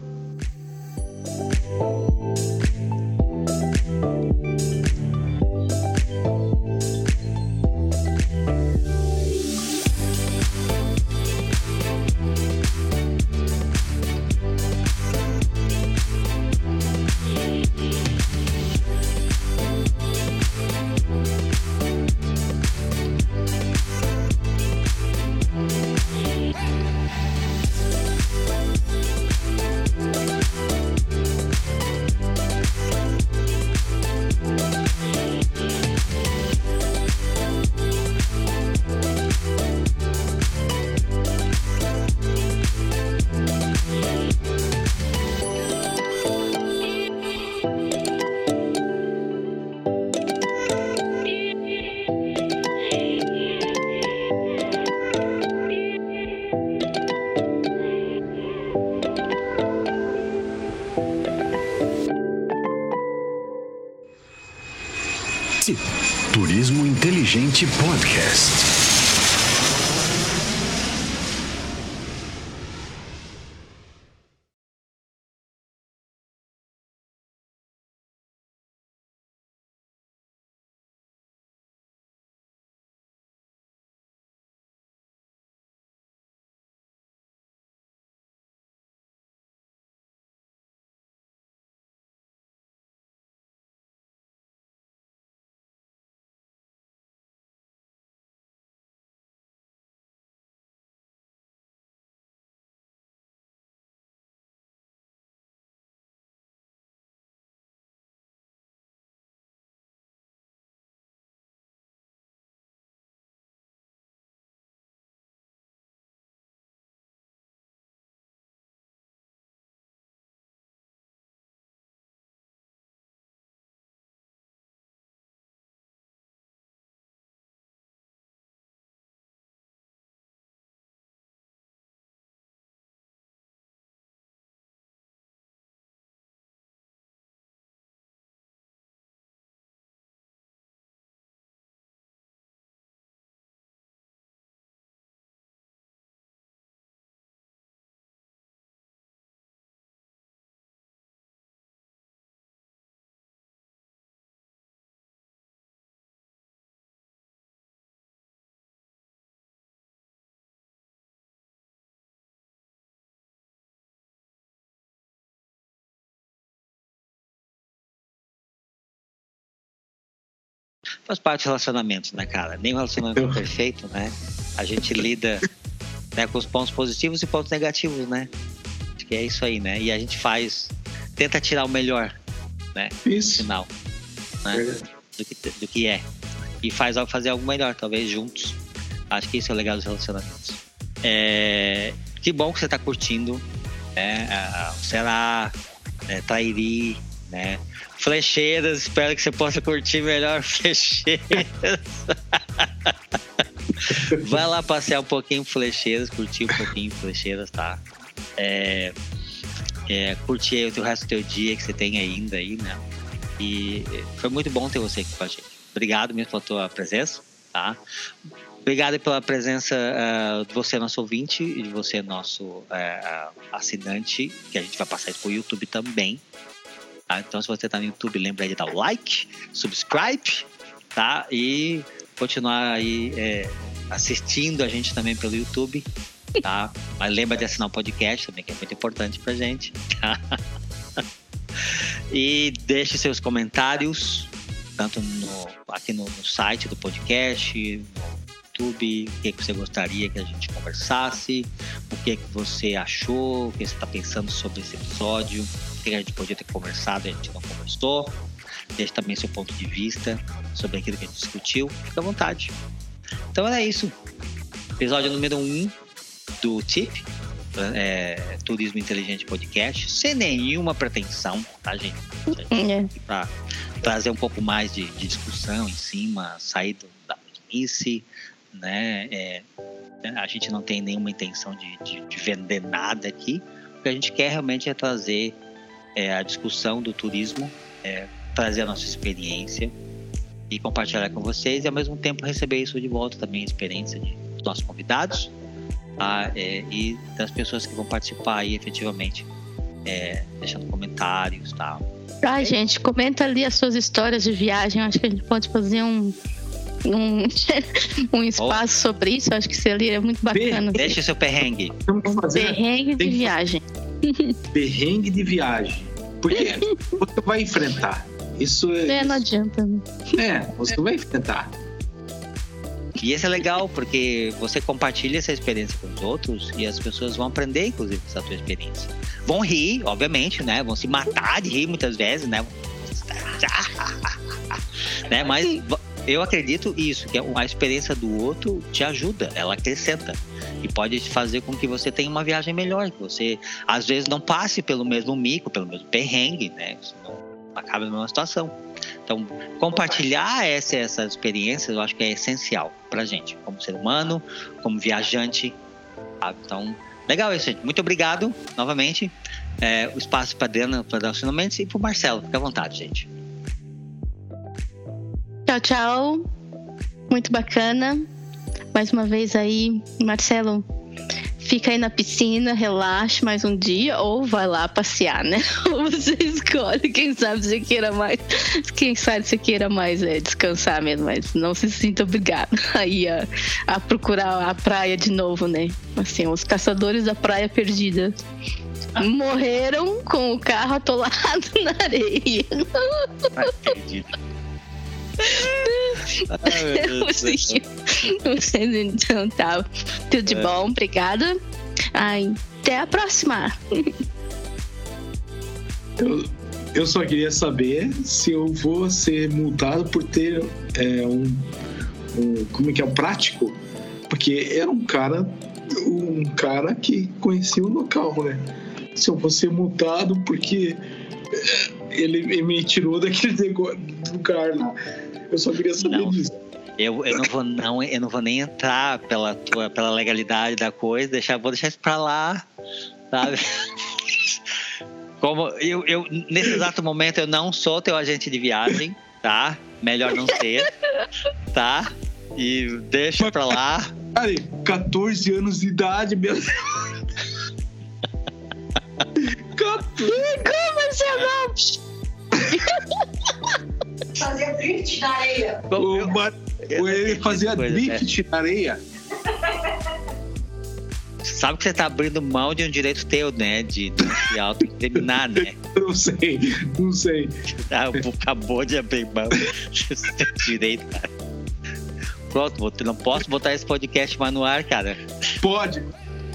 Turismo Inteligente Podcast. faz parte dos relacionamentos, né, cara? Nem o relacionamento é perfeito, né? A gente lida, né, com os pontos positivos e pontos negativos, né? Acho que é isso aí, né? E a gente faz, tenta tirar o melhor, né? Isso. No final, né? Do que, do que é. E faz fazer algo melhor, talvez juntos. Acho que isso é o legal dos relacionamentos. É, que bom que você está curtindo, né? O Ceará, é, Trairi, né? Flecheiras, espero que você possa curtir melhor Flecheiras. Vai lá passear um pouquinho Flecheiras, curtir um pouquinho Flecheiras, tá? É, é, curtir o resto do teu dia que você tem ainda aí, né? E foi muito bom ter você aqui com a gente. Obrigado mesmo pela tua presença, tá? Obrigado pela presença uh, de você, nosso ouvinte, e de você, nosso uh, assinante, que a gente vai passar isso pro YouTube também. Tá? Então, se você tá no YouTube, lembra de dar o like, subscribe, tá? E continuar aí é, assistindo a gente também pelo YouTube, tá? Mas lembra de assinar o podcast também, que é muito importante pra gente, tá? E deixe seus comentários, tanto no, aqui no, no site do podcast, no YouTube, o que, que você gostaria que a gente conversasse, o que, que você achou, o que você está pensando sobre esse episódio, o que a gente podia ter conversado e a gente não conversou. Deixe também seu ponto de vista sobre aquilo que a gente discutiu. Fique à vontade. Então era isso. Episódio número um do T I P, é, Turismo Inteligente Podcast, sem nenhuma pretensão, tá, gente? É. Para trazer um pouco mais de, de discussão em cima, sair do, da mesmice, né? É, a gente não tem nenhuma intenção de, de, de vender nada aqui. O que a gente quer realmente é trazer é, a discussão do turismo, é, trazer a nossa experiência e compartilhar com vocês, e ao mesmo tempo receber isso de volta também, a experiência de, dos nossos convidados, tá? É, e das pessoas que vão participar aí efetivamente, é, deixando comentários, tá? Ai, gente, comenta ali as suas histórias de viagem. Eu acho que a gente pode fazer um um, um espaço oh. sobre isso. Eu acho que seria muito bacana. Deixa o seu perrengue. Perrengue de viagem. Perrengue de viagem. Porque você vai enfrentar. Isso é. É, não adianta. É, você vai enfrentar. E isso é legal, porque você compartilha essa experiência com os outros e as pessoas vão aprender, inclusive, com essa tua experiência. Vão rir, obviamente, né? Vão se matar de rir muitas vezes, né? né? Mas eu acredito isso, que a experiência do outro te ajuda, ela acrescenta. E pode fazer com que você tenha uma viagem melhor, que você, às vezes, não passe pelo mesmo mico, pelo mesmo perrengue, né? Senão acaba na mesma situação. Então, compartilhar essa, essas experiências, eu acho que é essencial pra gente, como ser humano, como viajante. Tá? Então, legal isso, gente. Muito obrigado, novamente. É, o espaço para a Adriana, para dar o Mendes, e para o Marcelo. Fique à vontade, gente. Tchau, tchau. Muito bacana. Mais uma vez aí, Marcelo, fica aí na piscina, relaxe mais um dia, ou vai lá passear, né? Ou você escolhe, quem sabe você queira mais, quem sabe você queira mais é, descansar mesmo, mas não se sinta obrigado aí a, a procurar a praia de novo, né? Assim, os caçadores da praia perdida morreram com o carro atolado na areia. Ah, perdido. Então tá, tudo de bom, obrigada. Ai, até a próxima. Eu, eu só queria saber se eu vou ser multado por ter é, um, um como é que é, um prático, porque era um cara um cara que conhecia o local, né? Se eu vou ser multado porque ele, ele me tirou daquele lugar lá. Eu só queria saber não, disso. Eu, eu, não vou, não, eu não vou nem entrar pela, tua, pela legalidade da coisa, deixar, vou deixar isso pra lá, sabe? Como eu, eu, nesse exato momento, eu não sou teu agente de viagem, tá? Melhor não ser, tá? E deixa pra lá. Cara, catorze anos de idade, meu Deus. Como você não? Fazia drift na areia. O Mar... Ele fazia coisa, drift é. na areia. sabe que você tá abrindo mão de um direito teu, né? De, de se autoincriminar, né? Não sei, não sei. Ah, acabou de abrir mão do seu direito, cara. Pronto, não posso botar esse podcast mais no ar, cara. Pode.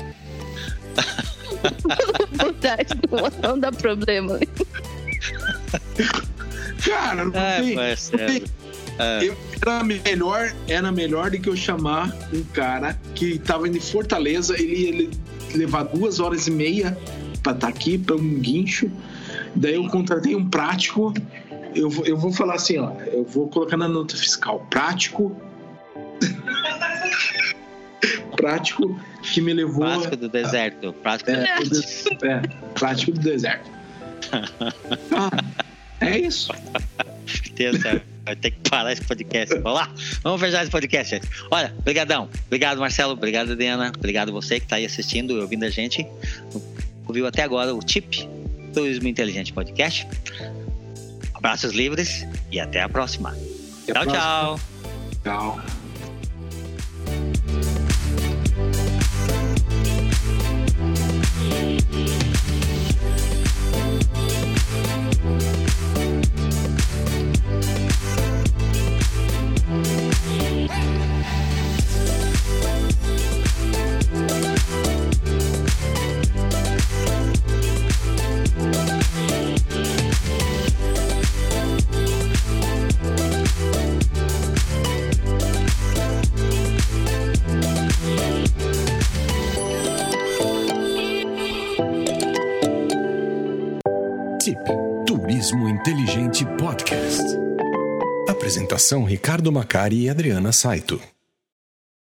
Botar isso não dá problema. Cara, não Ah, tem, mas, não tem. Ah. Eu, era melhor, era melhor do que eu chamar um cara que tava indo em Fortaleza, ele ia le- levar duas horas e meia pra estar aqui, pra um guincho. Daí eu contratei um prático. Eu, vou- eu vou falar assim, ó. Eu vou colocar na nota fiscal. Prático. prático que me levou. Prático do deserto. Prático do É, deserto. é, prático do deserto. Ah, é isso. Deus do céu, vai ter que parar esse podcast. Vamos lá, vamos fechar esse podcast, gente. Olha, brigadão. Obrigado, Marcelo. Obrigado, Adriana. Obrigado você que tá aí assistindo e ouvindo a gente. Ouviu até agora o T I P, Turismo Inteligente Podcast. Abraços livres e até a próxima. Até a Tchau, próxima. tchau. Tchau. T I P Turismo Inteligente Podcast. Apresentação Ricardo Macari e Adriana Saito.